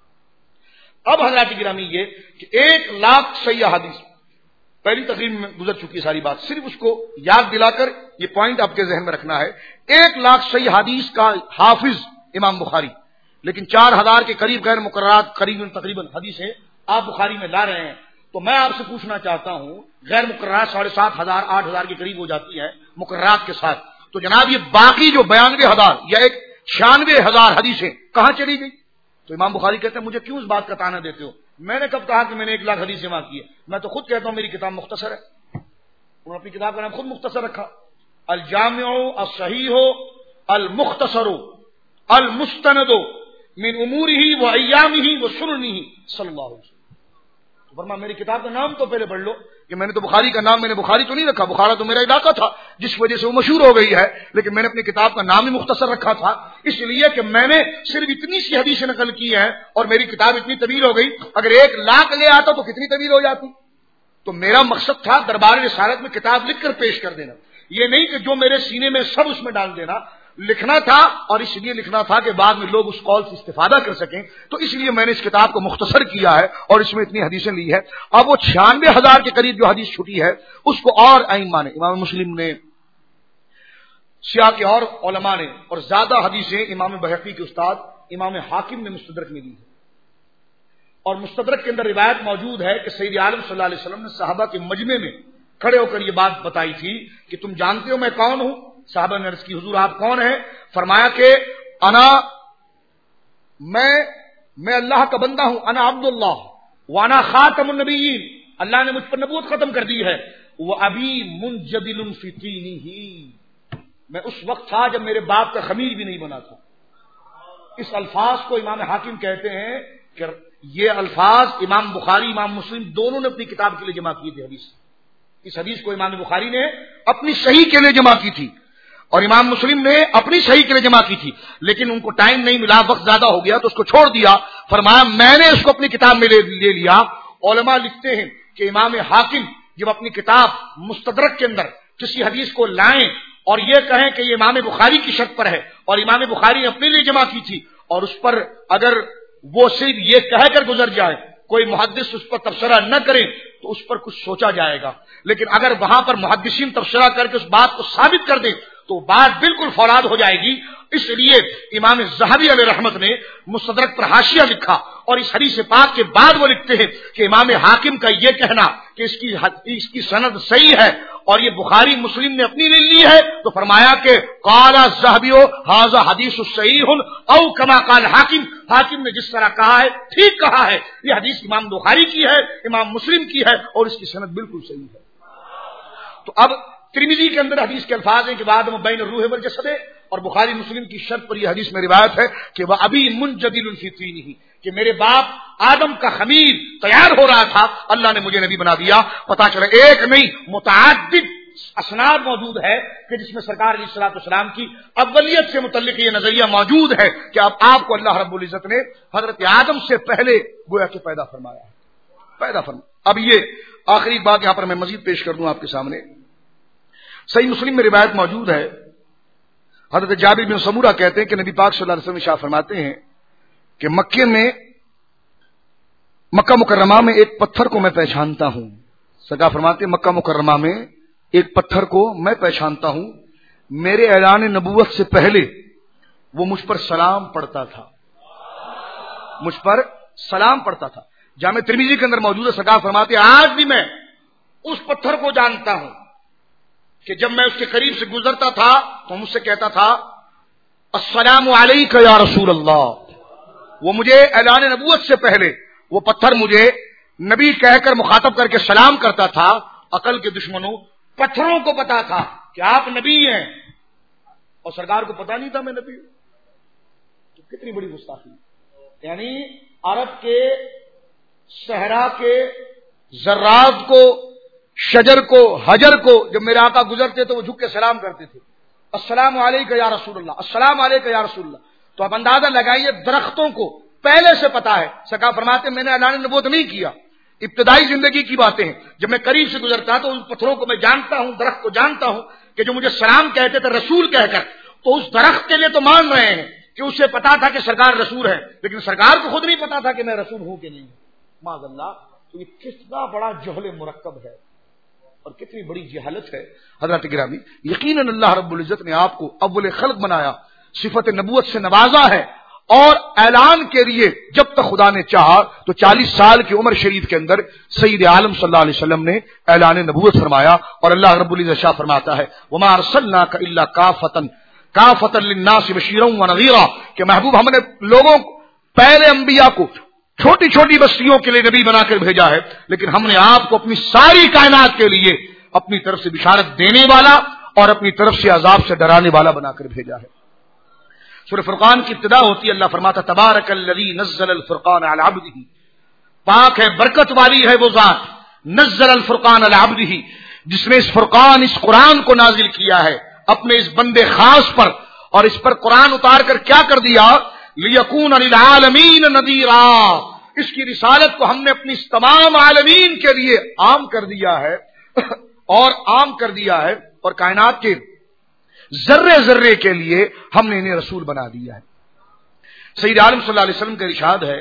اب حضرات گرامی یہ کہ 1 لاکھ صحیح حدیث پہلی تقریر میں گزر چکی ہے ساری بات، صرف اس کو یاد دلا کر یہ پوائنٹ آپ کے ذہن میں رکھنا ہے. 1 لاکھ صحیح حدیث کا حافظ امام بخاری، لیکن 4000 کے قریب غیر مقررات تقریباً حدیثیں آپ بخاری میں لا رہے ہیں. تو میں آپ سے پوچھنا چاہتا ہوں غیر مقررات 7500 8000 کے قریب ہو جاتی ہیں مقررات کے ساتھ، تو جناب یہ باقی جو 92,000 یا 96,000 حدیثیں کہاں چلی گئی؟ تو امام بخاری کہتے ہیں مجھے کیوں اس بات کا تانا دیتے ہو؟ میں نے کب کہا کہ میں نے 1 لاکھ حدیث جمع کی ہے؟ میں تو خود کہتا ہوں میری کتاب مختصر ہے. انہوں نے اپنی کتاب کا نام خود مختصر رکھا، الجامع الصحیح المختصر المستند من امورہ و ایامہ و سننہ صلی اللہ علیہ وسلم. فرما میری کتاب کا نام تو پہلے پڑھ لو کہ میں نے تو بخاری کا نام میں نے بخاری تو نہیں رکھا، بخارا تو میرا علاقہ تھا جس وجہ سے وہ مشہور ہو گئی ہے، لیکن میں نے اپنی کتاب کا نام ہی مختصر رکھا تھا اس لیے کہ میں نے صرف اتنی سی حدیثیں نقل کی ہیں اور میری کتاب اتنی طویل ہو گئی. اگر 1 لاکھ لے آتا تو کتنی طویل ہو جاتی؟ تو میرا مقصد تھا دربار رسالت میں کتاب لکھ کر پیش کر دینا، یہ نہیں کہ جو میرے سینے میں سب اس میں ڈال دینا. لکھنا تھا اور اس لیے لکھنا تھا کہ بعد میں لوگ اس قول سے استفادہ کر سکیں، تو اس لیے میں نے اس کتاب کو مختصر کیا ہے اور اس میں اتنی حدیثیں لی ہے. اب وہ 96,000 کے قریب جو حدیث چھٹی ہے اس کو اور ائمہ نے، امام مسلم نے، سیاق کے اور علماء نے، اور زیادہ حدیثیں امام بہقی کے استاد امام حاکم نے مستدرک میں لی ہے. اور مستدرک کے اندر روایت موجود ہے کہ سید عالم صلی اللہ علیہ وسلم نے صحابہ کے مجمع میں کھڑے ہو کر یہ بات بتائی تھی کہ تم جانتے ہو میں کون ہوں؟ صحابہ نے عرض کی حضور آپ کون ہیں؟ فرمایا کہ میں اللہ کا بندہ ہوں، انا عبد اللہ وانا خاتم النبیین، اللہ نے مجھ پر نبوت ختم کر دی ہے. وہ ابھی منجدل فی طینہ، میں اس وقت تھا جب میرے باپ کا خمیر بھی نہیں بنا تھا. اس الفاظ کو امام حاکم کہتے ہیں کہ یہ الفاظ امام بخاری امام مسلم دونوں نے اپنی کتاب کے لیے جمع کی تھی. اس حدیث کو امام بخاری نے اپنی صحیح کے لیے جمع کی تھی اور امام مسلم نے اپنی صحیح کے لیے جمع کی تھی، لیکن ان کو ٹائم نہیں ملا، وقت زیادہ ہو گیا تو اس کو چھوڑ دیا. فرمایا میں نے اس کو اپنی کتاب میں لے لیا. علماء لکھتے ہیں کہ امام حاکم جب اپنی کتاب مستدرک کے اندر کسی حدیث کو لائیں اور یہ کہیں کہ یہ امام بخاری کی شرط پر ہے اور امام بخاری نے اپنے لیے جمع کی تھی، اور اس پر اگر وہ صرف یہ کہہ کر گزر جائے، کوئی محدث اس پر تبصرہ نہ کرے تو اس پر کچھ سوچا جائے گا. لیکن اگر وہاں پر محدثین تبصرہ کر کے اس بات کو ثابت کر دیں تو بات بالکل فولاد ہو جائے گی. اس لیے امام ذہبی علیہ رحمت نے مستدرک پر حاشیہ لکھا اور اس حدیث پاک کے بعد وہ لکھتے ہیں کہ امام حاکم کا یہ کہنا کہ اس کی سند صحیح ہے اور یہ بخاری مسلم نے اپنی لے لی ہے، تو فرمایا کہ قال الذهبی ھذا حدیث صحیح او کما قال حاکم، حاکم نے جس طرح کہا ہے ٹھیک کہا ہے. یہ حدیث امام بخاری کی ہے، امام مسلم کی ہے اور اس کی سند بالکل صحیح ہے. تو اب ترمذی کے اندر حدیث کے الفاظ ہیں کہ بعد میں بین الروح والجسد، اور بخاری مسلم کی شرط پر یہ حدیث میں روایت ہے کہ وہ ابھی منجدل فی طینہ، کہ میرے باپ آدم کا خمیر تیار ہو رہا تھا، اللہ نے مجھے نبی بنا دیا. پتا چلا ایک نہیں متعدد اسناد موجود ہے کہ جس میں سرکار علیہ الصلوۃ والسلام کی اولیت سے متعلق یہ نظریہ موجود ہے کہ اب آپ کو اللہ رب العزت نے حضرت آدم سے پہلے گویا کہ پیدا فرمایا ہے، پیدا فرمایا. اب یہ آخری بات یہاں پر میں مزید پیش کر دوں آپ کے سامنے. صحیح مسلم میں روایت موجود ہے، حضرت جابر بن سمورہ کہتے ہیں کہ نبی پاک صلی اللہ علیہ وسلم ارشاد فرماتے ہیں کہ مکہ مکرمہ میں ایک پتھر کو میں پہچانتا ہوں. سرکار فرماتے ہیں مکہ مکرمہ میں ایک پتھر کو میں پہچانتا ہوں، میرے اعلان نبوت سے پہلے وہ مجھ پر سلام پڑھتا تھا، مجھ پر سلام پڑھتا تھا. جامع ترمذی کے اندر موجود ہے، سرکار فرماتے ہیں آج بھی میں اس پتھر کو جانتا ہوں کہ جب میں اس کے قریب سے گزرتا تھا تو مجھ سے کہتا تھا السلام علیک یا رسول اللہ. وہ مجھے اعلان نبوت سے پہلے وہ پتھر مجھے نبی کہہ کر مخاطب کر کے سلام کرتا تھا. عقل کے دشمنوں، پتھروں کو پتا تھا کہ آپ نبی ہیں اور سرکار کو پتا نہیں تھا میں نبی ہوں. تو کتنی بڑی گستاخی. یعنی عرب کے صحرا کے ذرات کو، شجر کو، حجر کو جب میرے آقا گزرتے تو وہ جھک کے سلام کرتے تھے، السلام علیکم یا رسول اللہ، السلام علیکم یا رسول اللہ. تو اب اندازہ لگائیے درختوں کو پہلے سے پتا ہے. سرکار فرماتے میں نے اعلان نبوت نہیں کیا، ابتدائی زندگی کی باتیں ہیں. جب میں قریب سے گزرتا تو ان پتھروں کو میں جانتا ہوں، درخت کو جانتا ہوں کہ جو مجھے سلام کہتے تھے رسول کہہ کر، تو اس درخت کے لیے تو مان رہے ہیں کہ اسے پتا تھا کہ سرکار رسول ہے، لیکن سرکار کو خود نہیں پتا تھا کہ میں رسول ہوں کہ نہیں. معاذ اللہ. تو یہ کتنا بڑا جہل مرکب ہے اور کتنی بڑی جہالت ہے. حضرات گرامی، یقیناً اللہ رب العزت نے آپ کو اول خلق بنایا، صفت نبوت سے نوازا ہے، اور اعلان کے لیے جب تک خدا نے چاہا تو 40 سال کی عمر شریف کے اندر سید عالم صلی اللہ علیہ وسلم نے اعلان نبوت فرمایا. اور اللہ رب العزت شاہ فرماتا ہے وما ارسلناک الا کافۃ للناس بشیرا ونذیرا، کہ محبوب ہم نے لوگوں پہلے انبیاء کو چھوٹی چھوٹی بستیوں کے لیے نبی بنا کر بھیجا ہے، لیکن ہم نے آپ کو اپنی ساری کائنات کے لیے اپنی طرف سے بشارت دینے والا اور اپنی طرف سے عذاب سے ڈرانے والا بنا کر بھیجا ہے. سورہ فرقان کی ابتدا ہوتی ہے، اللہ فرماتا تبارک الذی نزل الفرقان علی عبدہ، پاک ہے برکت والی ہے وہ ذات، نزل الفرقان علی عبدہ، جس نے اس فرقان، اس قرآن کو نازل کیا ہے اپنے اس بندے خاص پر. اور اس پر قرآن اتار کر کیا کر دیا؟ لیکون للعالمین نذیرا، اس کی رسالت کو ہم نے اپنی تمام عالمین کے لیے عام کر دیا ہے اور عام کر دیا ہے، اور کائنات کے ذرے ذرے کے لیے ہم نے انہیں رسول بنا دیا ہے. سید عالم صلی اللہ علیہ وسلم کا ارشاد ہے،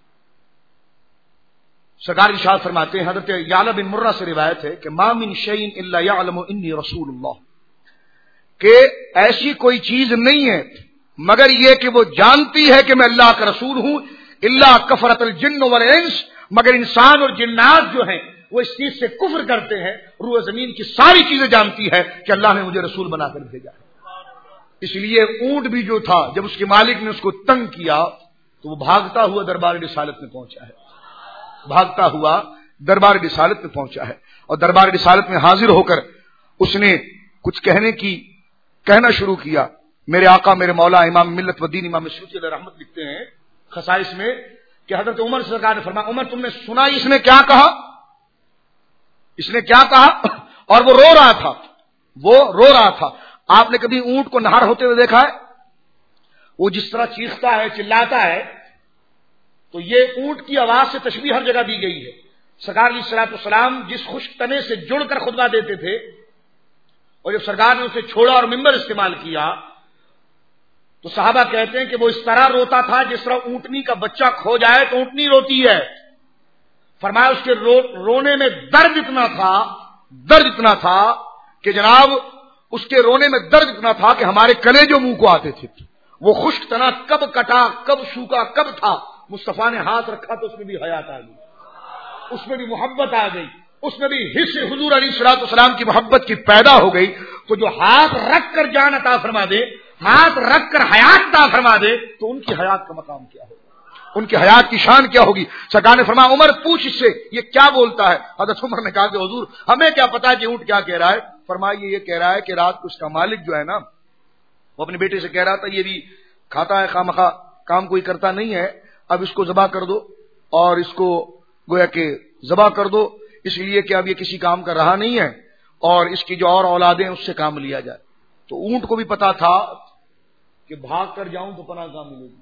سرکار ارشاد فرماتے ہیں، حضرت یعلا بن مرہ سے روایت ہے کہ ما من شیء الا یعلم انی رسول اللہ، کہ ایسی کوئی چیز نہیں ہے مگر یہ کہ وہ جانتی ہے کہ میں اللہ کا رسول ہوں، الا کفرت الجن والانس، مگر انسان اور جنات جو ہیں وہ اس چیز سے کفر کرتے ہیں. روح زمین کی ساری چیزیں جانتی ہے کہ اللہ نے مجھے رسول بنا کر بھیجا ہے. اس لیے اونٹ بھی جو تھا جب اس کے مالک نے اس کو تنگ کیا تو وہ بھاگتا ہوا دربار رسالت میں پہنچا ہے، بھاگتا ہوا دربار رسالت میں پہنچا ہے، اور دربار رسالت میں حاضر ہو کر اس نے کچھ کہنا شروع کیا. میرے آقا میرے مولا امام ملت و دین امام سیوطی علیہ رحمت لکھتے ہیں خصائص میں کہ حضرت عمر سرکار نے فرمایا عمر تم نے سنا اس نے کیا کہا، اس نے کیا کہا؟ اور وہ رو رہا تھا. آپ نے کبھی اونٹ کو نہار ہوتے ہوئے دیکھا ہے؟ وہ جس طرح چیختا ہے، چلاتا ہے، تو یہ اونٹ کی آواز سے تشبیہ ہر جگہ دی گئی ہے. سرکار علیہ الصلوۃ والسلام جس خشک تنے سے جڑ کر خطبہ دیتے تھے، اور جب سرکار نے اسے چھوڑا اور ممبر استعمال کیا تو صحابہ کہتے ہیں کہ وہ اس طرح روتا تھا جس طرح اونٹنی کا بچہ کھو جائے تو اونٹنی روتی ہے. فرمایا اس کے رونے میں درد اتنا تھا کہ جناب اس کے رونے میں درد اتنا تھا کہ ہمارے کلیجوں منہ کو آتے تھے. وہ خشک تنا کب کٹا، کب سوکھا، کب تھا. مصطفیٰ نے ہاتھ رکھا تو اس میں بھی حیات آ گئی، اس میں بھی محبت آ گئی، اس میں بھی حص حضور علیہ الصلوۃ والسلام کی محبت کی پیدا ہو گئی. تو جو ہاتھ رکھ کر جان عطا فرما دے، ہاتھ رکھ کر حیات عطا فرما دے، تو ان کی حیات کا مقام کیا ہوگا، ان کی حیات کی شان کیا ہوگی. سرکار نے فرمایا عمر پوچھ اس سے یہ کیا بولتا ہے. حضرت عمر نے کہا کہ حضور ہمیں کیا پتا کہ اونٹ کیا کہہ رہا ہے. فرمایا یہ کہہ رہا ہے کہ رات کو اس کا مالک جو ہے نا وہ اپنے بیٹے سے کہہ رہا تھا یہ بھی کھاتا ہے خامخواہ، کام کوئی کرتا نہیں ہے، اب اس کو ذبح کر دو اور اس کو گویا کہ ذبح کر دو، اس لیے کہ اب یہ کسی کام کا رہا نہیں ہے اور اس کی جو اور اولادیں اس سے کام لیا جائے. تو اونٹ کو بھی پتا تھا کہ بھاگ کر جاؤں تو پناہ کہاں ملے گی.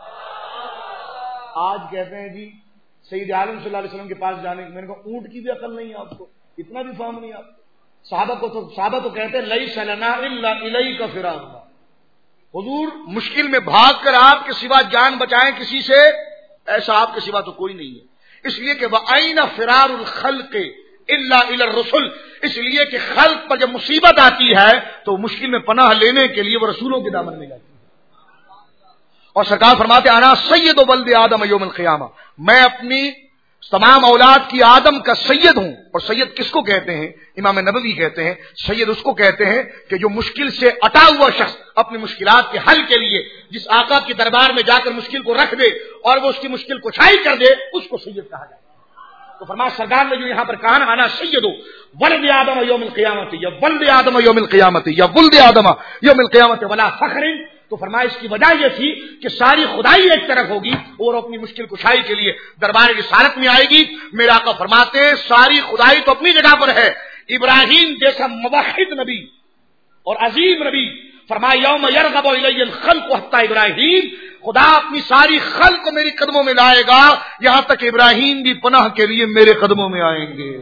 آج کہتے ہیں جی سید عالم صلی اللہ علیہ وسلم کے پاس جانے کی، میں نے کہا اونٹ کی بھی عقل نہیں ہے آپ کو، اتنا بھی فہم نہیں آپ کو. صحابہ تو کہتے ہیں لیس لنا الا الیک فرارنا، حضور مشکل میں بھاگ کر آپ کے سوا جان بچائیں کسی سے، ایسا آپ کے سوا تو کوئی نہیں ہے. اس لیے کہ وَأَيْنَ فِرَارُ الْخَلْقِ إِلَّا إِلَى الرُّسُلِ، اس لیے کہ خلق پر جب مصیبت آتی ہے تو مشکل میں پناہ لینے کے لیے وہ رسولوں کے دامن میں جاتی ہے. اور سرکار فرماتے ہیں انا سید ولد آدم یوم القیامہ، میں اپنی تمام اولاد کی آدم کا سید ہوں. اور سید کس کو کہتے ہیں؟ امام نبوی کہتے ہیں سید اس کو کہتے ہیں کہ جو مشکل سے اٹا ہوا شخص اپنی مشکلات کے حل کے لیے جس آقا کے دربار میں جا کر مشکل کو رکھ دے اور وہ اس کی مشکل کو چھائی کر دے، اس کو سید کہا جاتا ہے. تو فرمایا سرکار نے جو یہاں پر کہا نا انا سید ولد آدم یوم القیامت یا ولد آدم یوم القیامت یا ولد آدم یوم القیامت ولا فخر، تو فرمایا اس کی وجہ یہ تھی کہ ساری خدائی ایک طرف ہوگی اور اپنی مشکل کشائی کے لیے دربار رسالت میں آئے گی. میرا آقا فرماتے ہیں ساری خدائی تو اپنی جگہ پر ہے. ابراہیم جیسا موحد نبی اور عظیم نبی فرمایا یوم یرغب الی الخلق حتی ابراہیم، خدا اپنی ساری خلق کو میری قدموں میں لائے گا، یہاں تک ابراہیم بھی پناہ کے لیے میرے قدموں میں آئیں گے.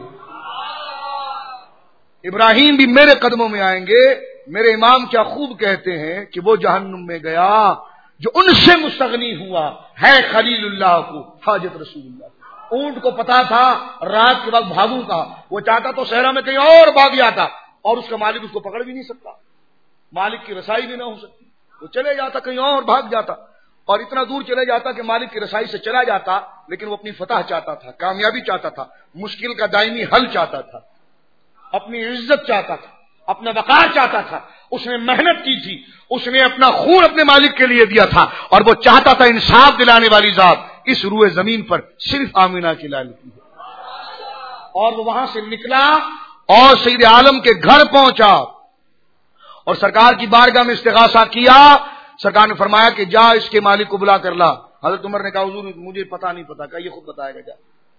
ابراہیم بھی میرے قدموں میں آئیں گے. میرے امام کیا خوب کہتے ہیں کہ وہ جہنم میں گیا جو ان سے مستغنی ہوا ہے خلیل اللہ کو حاجت رسول اللہ. اونٹ کو پتا تھا رات کے وقت بھاگوں کا، وہ چاہتا تو صحرا میں کہیں اور بھاگ جاتا اور اس کا مالک اس کو پکڑ بھی نہیں سکتا، مالک کی رسائی بھی نہ ہو سکتی. وہ چلے جاتا کہیں اور بھاگ جاتا اور اتنا دور چلے جاتا کہ مالک کی رسائی سے چلا جاتا، لیکن وہ اپنی فتح چاہتا تھا، کامیابی چاہتا تھا، مشکل کا دائمی حل چاہتا تھا، اپنی عزت چاہتا تھا، اپنا وقار چاہتا تھا. اس نے محنت کی تھی، اس نے اپنا خون اپنے مالک کے لیے دیا تھا اور وہ چاہتا تھا انصاف دلانے والی ذات اس روئے زمین پر صرف آمینہ کی لالتی ہے. اور وہ وہاں سے نکلا اور سید عالم کے گھر پہنچا اور سرکار کی بارگاہ میں استغاثہ کیا. سرکار نے فرمایا کہ جا اس کے مالک کو بلا کر لا. حضرت عمر نے کہا حضور مجھے پتا نہیں پتا، کہ یہ خود بتائے گا جا.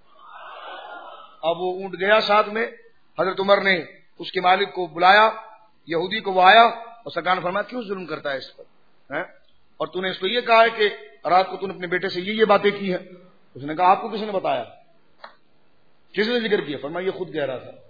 اب وہ اونٹ گیا ساتھ میں، حضرت عمر نے اس کے مالک کو بلایا، یہودی کو وہ آیا اور سرکار نے فرمایا کیوں ظلم کرتا ہے اس پر، اور تو نے اس کو یہ کہا ہے کہ رات کو تو نے اپنے بیٹے سے یہ باتیں کی ہیں. اس نے کہا آپ کو کس نے بتایا، کس نے ذکر کیا؟ فرمایا یہ خود کہہ رہا تھا.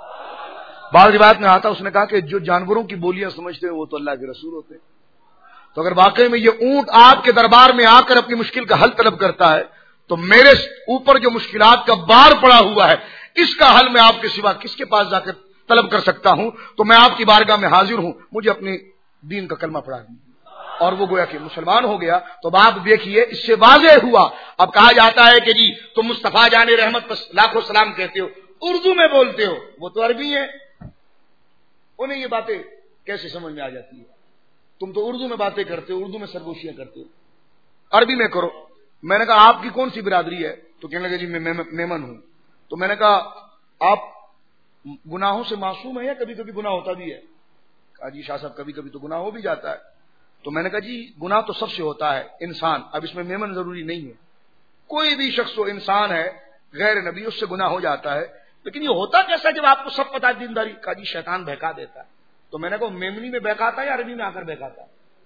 بعض روایت میں آتا اس نے کہا کہ جو جانوروں کی بولیاں سمجھتے ہیں وہ تو اللہ کے رسول ہوتے ہیں. تو اگر واقعی میں یہ اونٹ آپ کے دربار میں آ کر اپنی مشکل کا حل طلب کرتا ہے تو میرے اوپر جو مشکلات کا بار پڑا ہوا ہے اس کا حل میں آپ کے سوا کس کے پاس جا کر طلب کر سکتا ہوں؟ تو میں آپ کی بارگاہ میں حاضر ہوں، مجھے اپنے دین کا کلمہ پڑھا دیجیے. اور وہ گویا کہ مسلمان ہو گیا. تو آپ دیکھیے اس سے واضح ہوا. اب کہا جاتا ہے کہ جی تم مصطفیٰ جان رحمت پر لاکھوں سلام کہتے ہو، اردو میں بولتے ہو، وہ تو عربی ہے، انہیں یہ باتیں کیسے سمجھ میں آ جاتی ہے؟ تم تو اردو میں باتیں کرتے ہو، اردو میں سرگوشیاں کرتے ہو، عربی میں کرو. میں نے کہا آپ کی کون سی برادری ہے؟ تو کہنے لگے جی میں میمن ہوں. تو میں نے کہا آپ گناہوں سے معصوم ہے یا کبھی کبھی گناہ ہوتا بھی ہے؟ کہا جی شاہ صاحب کبھی کبھی تو گناہ ہو بھی جاتا ہے. تو میں نے کہا جی گناہ تو سب سے ہوتا ہے انسان، اب اس میں میمن ضروری نہیں ہے، کوئی بھی شخص و انسان ہے غیر نبی اس سے گناہ ہو جاتا ہے. لیکن یہ ہوتا کیسا جب آپ کو سب پتا دینداری؟ کہا جی شیطان بہکا دیتا ہے. تو میں نے کہا میمنی میں بہکاتا ہے یا عربی میں آ کر بہکاتا ہے؟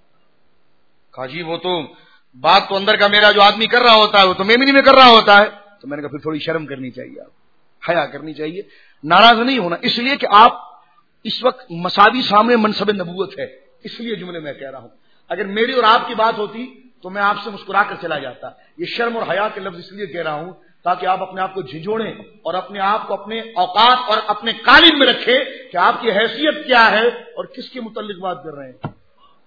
کہا جی وہ تو بات تو اندر کا میرا جو آدمی کر رہا ہوتا ہے وہ تو میمنی میں کر رہا ہوتا ہے. تو میں نے کہا پھر تھوڑی شرم کرنی چاہیے، آپ حیا کرنی چاہیے، ناراض نہیں ہونا، اس لیے کہ آپ اس وقت مساوی سامنے منصب نبوت ہے، اس لیے جملے میں کہہ رہا ہوں. اگر میری اور آپ کی بات ہوتی تو میں آپ سے مسکرا کر چلا جاتا. یہ شرم اور حیا کے لفظ اس لیے کہہ رہا ہوں تاکہ آپ اپنے آپ کو جھنجھوڑیں اور اپنے آپ کو اپنے اوقات اور اپنے قالب میں رکھیں کہ آپ کی حیثیت کیا ہے اور کس کے متعلق بات کر رہے ہیں.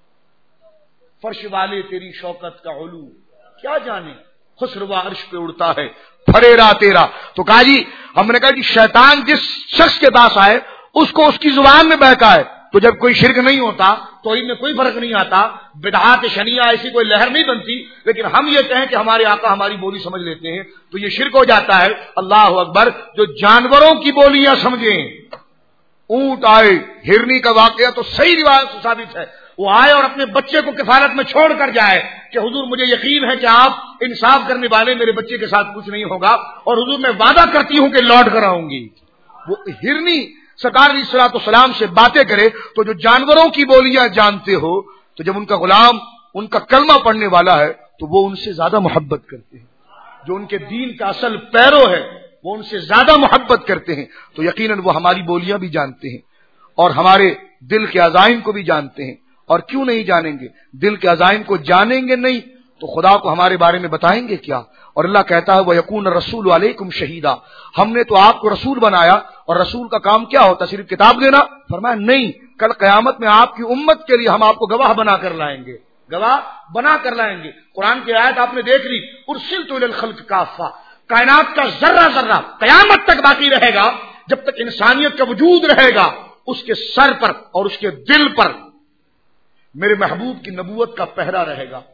فرش والے تیری شوکت کا علو کیا جانے، خسرو عرش پہ اڑتا ہے پھریرا تیرا. تو کہا جی، ہم نے کہا جی شیطان جس شخص کے پاس آئے اس کو اس کی زبان میں بہکائے. تو جب کوئی شرک نہیں ہوتا تو ان میں کوئی فرق نہیں آتا، بدعات شنیعہ ایسی کوئی لہر نہیں بنتی. لیکن ہم یہ کہیں کہ ہمارے آقا ہماری بولی سمجھ لیتے ہیں تو یہ شرک ہو جاتا ہے. اللہ اکبر. جو جانوروں کی بولیاں سمجھیں، اونٹ آئے، ہرنی کا واقعہ تو صحیح روایت سے ثابت ہے، وہ آئے اور اپنے بچے کو کفالت میں چھوڑ کر جائے کہ حضور مجھے یقین ہے کہ آپ انصاف کرنے والے، میرے بچے کے ساتھ کچھ نہیں ہوگا اور حضور میں وعدہ کرتی ہوں کہ لوٹ کر آؤں گی. وہ ہرنی سرکار علیہ الصلوۃ والسلام سے باتیں کرے تو جو جانوروں کی بولیاں جانتے ہو، تو جب ان کا غلام ان کا کلمہ پڑھنے والا ہے تو وہ ان سے زیادہ محبت کرتے ہیں. جو ان کے دین کا اصل پیرو ہے وہ ان سے زیادہ محبت کرتے ہیں. تو یقیناً وہ ہماری بولیاں بھی جانتے ہیں اور ہمارے دل کے عزائم کو بھی جانتے ہیں. اور کیوں نہیں جانیں گے؟ دل کے عزائم کو جانیں گے نہیں تو خدا کو ہمارے بارے میں بتائیں گے کیا؟ اور اللہ کہتا ہے وَيَكُونَ الرَّسُولُ عَلَيْكُمْ شَهِيدًا. ہم نے تو آپ کو رسول بنایا اور رسول کا کام کیا ہوتا؟ صرف کتاب دینا؟ فرمایا نہیں، کل قیامت میں آپ کی امت کے لیے ہم آپ کو گواہ بنا کر لائیں گے، گواہ بنا کر لائیں گے. قرآن کی آیت آپ نے دیکھ لی، اُرسِلْتُ إِلَى الْخَلْقِ كَافَّةً. کائنات کا ذرہ ذرہ قیامت تک باقی رہے گا، جب تک انسانیت کا وجود رہے گا اس کے سر پر اور اس کے دل پر میرے محبوب کی نبوت کا پہرا رہے گا.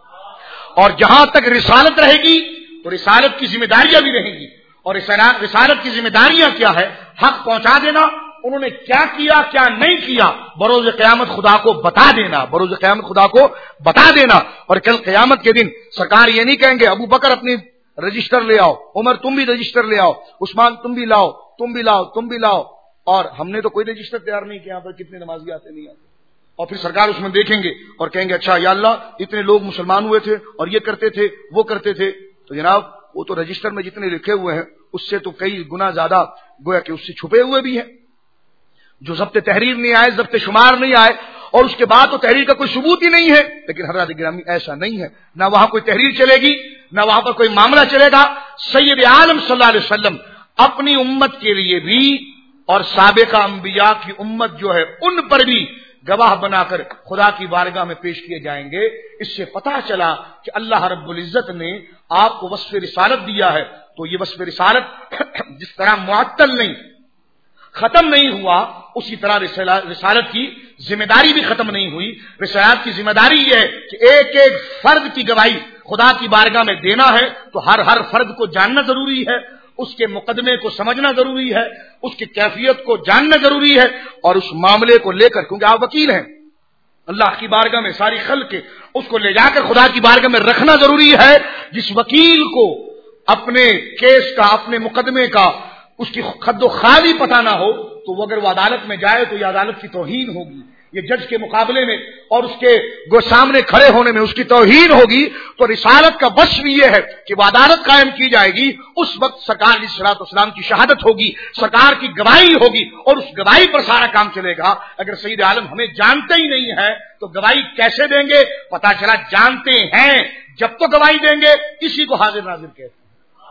اور جہاں تک رسالت رہے گی تو رسالت کی ذمہ داریاں بھی رہیں گی. اور رسالت کی ذمہ داریاں کیا ہے؟ حق پہنچا دینا، انہوں نے کیا کیا کیا نہیں کیا بروز قیامت خدا کو بتا دینا، بروز قیامت خدا کو بتا دینا. اور کل قیامت کے دن سرکار یہ نہیں کہیں گے ابو بکر اپنی رجسٹر لے آؤ، عمر تم بھی رجسٹر لے آؤ، عثمان تم بھی لاؤ، تم بھی لاؤ، تم بھی لاؤ. اور ہم نے تو کوئی رجسٹر تیار نہیں کیا، یہاں پر کتنے نمازی آتے نہیں آتے. اور پھر سرکار اس میں دیکھیں گے اور کہیں گے اچھا یا اللہ اتنے لوگ مسلمان ہوئے تھے اور یہ کرتے تھے وہ کرتے تھے. تو جناب وہ تو رجسٹر میں جتنے لکھے ہوئے ہیں اس سے تو کئی گنا زیادہ گویا کہ اس سے چھپے ہوئے بھی ہیں. جو ضبط تحریر نہیں آئے، ضبط شمار نہیں آئے اور اس کے بعد تو تحریر کا کوئی ثبوت ہی نہیں ہے. لیکن حضرات گرامی ایسا نہیں ہے، نہ وہاں کوئی تحریر چلے گی نہ وہاں پر کوئی معاملہ چلے گا. سید عالم صلی اللہ علیہ وسلم اپنی امت کے لیے بھی اور سابقہ انبیاء کی امت جو ہے ان پر بھی گواہ بنا کر خدا کی بارگاہ میں پیش کیے جائیں گے. اس سے پتہ چلا کہ اللہ رب العزت نے آپ کو وصف رسالت دیا ہے. تو یہ وصف رسالت جس طرح معطل نہیں، ختم نہیں ہوا، اسی طرح رسالت کی ذمہ داری بھی ختم نہیں ہوئی. رسالت کی ذمہ داری یہ ہے کہ ایک ایک فرد کی گواہی خدا کی بارگاہ میں دینا ہے. تو ہر فرد کو جاننا ضروری ہے، اس کے مقدمے کو سمجھنا ضروری ہے، اس کی کیفیت کو جاننا ضروری ہے. اور اس معاملے کو لے کر، کیونکہ آپ وکیل ہیں اللہ کی بارگاہ میں ساری خلق کے، اس کو لے جا کر خدا کی بارگاہ میں رکھنا ضروری ہے. جس وکیل کو اپنے کیس کا، اپنے مقدمے کا اس کی خد و خالی پتہ نہ ہو تو وہ اگر وہ عدالت میں جائے تو یہ عدالت کی توہین ہوگی، یہ جج کے مقابلے میں اور اس کے سامنے کھڑے ہونے میں اس کی توہین ہوگی. تو رسالت کا وصف یہ ہے کہ وہ عدالت قائم کی جائے گی، اس وقت سرکار علیہ الصلوۃ والسلام کی شہادت ہوگی، سرکار کی گواہی ہوگی اور اس گواہی پر سارا کام چلے گا. اگر سید عالم ہمیں جانتے ہی نہیں ہے تو گواہی کیسے دیں گے؟ پتہ چلا جانتے ہیں جب تو گواہی دیں گے. اسی کو حاضر ناظر کہتے ہیں،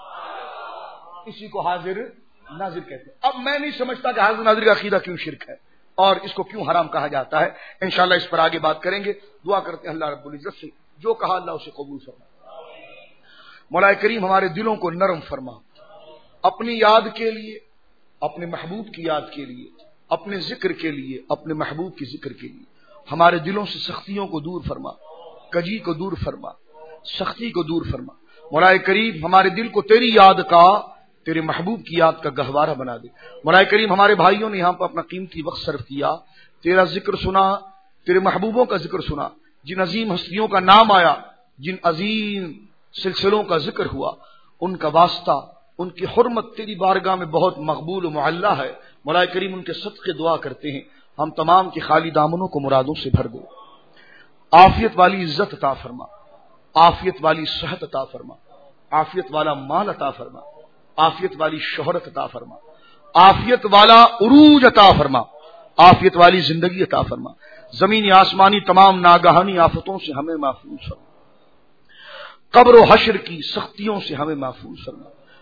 اسی کو حاضر ناظر کہتے ہیں. اب میں نہیں سمجھتا کہ حاضر ناظر کا عقیدہ کیوں شرک ہے اور اس کو کیوں حرام کہا جاتا ہے. انشاءاللہ اس پر آگے بات کریں گے. دعا کرتے ہیں اللہ رب العزت سے جو کہا اللہ اسے قبول فرما. مولا کریم ہمارے دلوں کو نرم فرما، اپنی یاد کے لیے، اپنے محبوب کی یاد کے لیے، اپنے ذکر کے لیے، اپنے محبوب کی ذکر کے لیے ہمارے دلوں سے سختیوں کو دور فرما، کجی کو دور فرما، سختی کو دور فرما. مولا کریم ہمارے دل کو تیری یاد کا، تیرے محبوب کی یاد کا گہوارہ بنا دے. مولا کریم ہمارے بھائیوں نے یہاں پر اپنا قیمتی وقت صرف کیا، تیرا ذکر سنا، تیرے محبوبوں کا ذکر سنا، جن عظیم ہستیوں کا نام آیا، جن عظیم سلسلوں کا ذکر ہوا، ان کا واسطہ، ان کی حرمت تیری بارگاہ میں بہت مقبول و معلّہ ہے. مولا کریم ان کے صدقے دعا کرتے ہیں ہم تمام کے خالی دامنوں کو مرادوں سے بھر دے. عافیت والی عزت عطا فرما، عافیت والی صحت عطا فرما، عافیت والا مال عطا فرما، عافیت والی شہرت عطا فرما، عافیت والا عروج عطا فرما، عافیت والی زندگی عطا فرما. زمینی آسمانی تمام ناگہانی آفتوں سے ہمیں محفوظ فرما، قبر و حشر کی سختیوں سے ہمیں محفوظ فرما.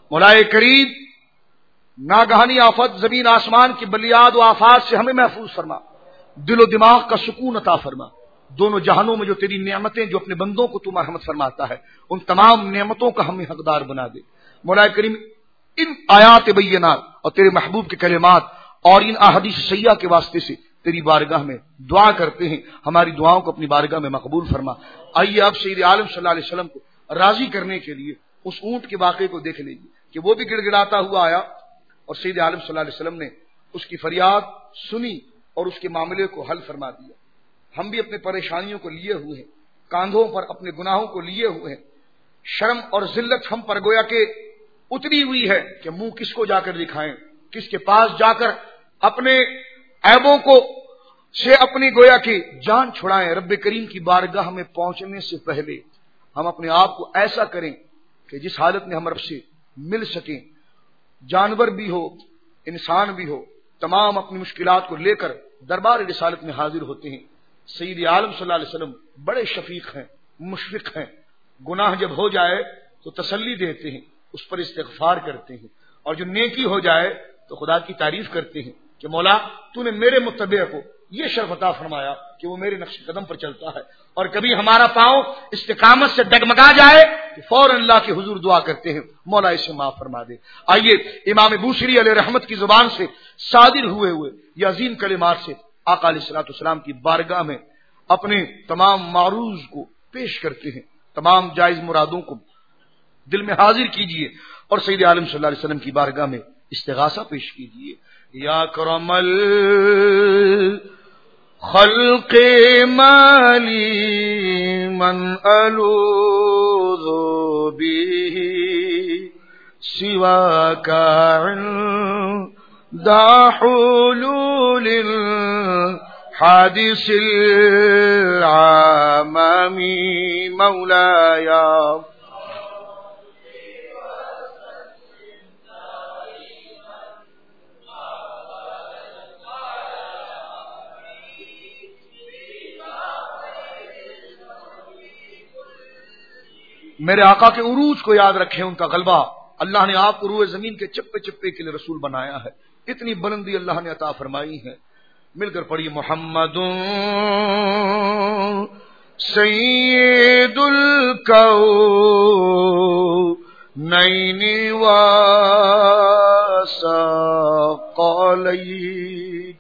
مولا کریم ناگہانی آفت زمین آسمان کی بلیاد و آفات سے ہمیں محفوظ فرما، دل و دماغ کا سکون عطا فرما، دونوں جہانوں میں جو تیری نعمتیں جو اپنے بندوں کو تو مرحمت فرماتا ہے ان تمام نعمتوں کا ہمیں حقدار بنا دے۔ مولا کریم ان آیات بینات اور تیرے محبوب کے کلمات اور ان احادیث سیاح کے واسطے سے تیری بارگاہ میں دعا کرتے ہیں، ہماری دعاؤں کو اپنی بارگاہ میں مقبول فرما۔ آئیے اب سید عالم صلی اللہ علیہ وسلم کو راضی کرنے کے لیے اس اونٹ کے واقعے کو دیکھ لیجیے کہ وہ بھی گڑ گڑاتا ہوا آیا اور سید عالم صلی اللہ علیہ وسلم نے اس کی فریاد سنی اور اس کے معاملے کو حل فرما دیا۔ ہم بھی اپنے پریشانیوں کو لیے ہوئے ہیں، کاندھوں پر اپنے گناہوں کو لیے ہوئے ہیں، شرم اور ذلت ہم پر گویا کہ اتری ہوئی ہے کہ منہ کس کو جا کر دکھائیں، کس کے پاس جا کر اپنے عیبوں کو سے اپنی گویا کی جان چھڑائیں۔ رب کریم کی بارگاہ میں پہنچنے سے پہلے ہم اپنے آپ کو ایسا کریں کہ جس حالت میں ہم رب سے مل سکیں، جانور بھی ہو انسان بھی ہو، تمام اپنی مشکلات کو لے کر دربار رسالت میں حاضر ہوتے ہیں۔ سید عالم صلی اللہ علیہ وسلم بڑے شفیق ہیں، مشفق ہیں، گناہ جب ہو جائے تو تسلی دیتے ہیں، اس پر استغفار کرتے ہیں، اور جو نیکی ہو جائے تو خدا کی تعریف کرتے ہیں کہ مولا تو نے میرے متبع کو یہ شرف عطا فرمایا کہ وہ میرے نقش قدم پر چلتا ہے۔ اور کبھی ہمارا پاؤں استقامت سے ڈگمگا جائے کہ فوراً اللہ کے حضور دعا کرتے ہیں مولا اسے معاف فرما دے۔ آئیے امام بوصیری علیہ رحمت کی زبان سے صادر ہوئے یہ عظیم کلمات سے آقا علیہ الصلوۃ والسلام کی بارگاہ میں اپنے تمام معروض کو پیش کرتے ہیں، تمام جائز مرادوں کو دل میں حاضر کیجئے اور سید عالم صلی اللہ علیہ وسلم کی بارگاہ میں استغاثہ پیش کیجئے۔ یا کرم الخلق مالی من الوذ به سواک عند حلول الحادث العامم مولاي میرے آقا کے عروج کو یاد رکھیں، ان کا غلبہ۔ اللہ نے آپ کو روئے زمین کے چپے چپے کے لیے رسول بنایا ہے، اتنی بلندی اللہ نے عطا فرمائی ہے۔ مل کر پڑھیے محمد سید الکونین والثقلین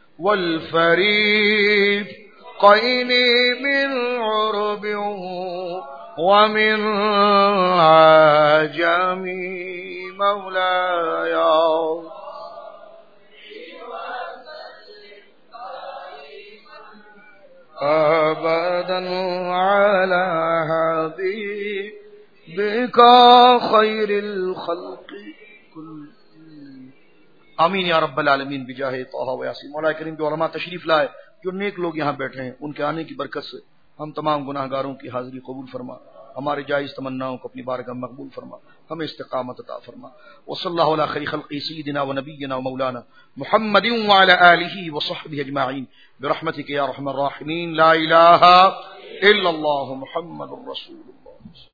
والفریقین من عرب ومن عجم مولاي أبدا على حبيبك خير الخلق كل آمین یا رب العالمین بجاہ طہ و یاسین۔ مولا کریم جو علماء تشریف لائے، جو نیک لوگ یہاں بیٹھے ہیں، ان کے آنے کی برکت سے ہم تمام گناہ گاروں کی حاضری قبول فرما، ہمارے جائز تمناؤں کو اپنی بارگاہ میں مقبول فرما، ہمیں استقامت عطا فرما۔ وصلی اللہ علی خیر خلق سیدنا و نبینا و مولانا محمد وعلی آلہ وصحبہ اجمعین برحمتک یا ارحم الراحمین۔ لا الہ الا اللہ محمد رسول اللہ۔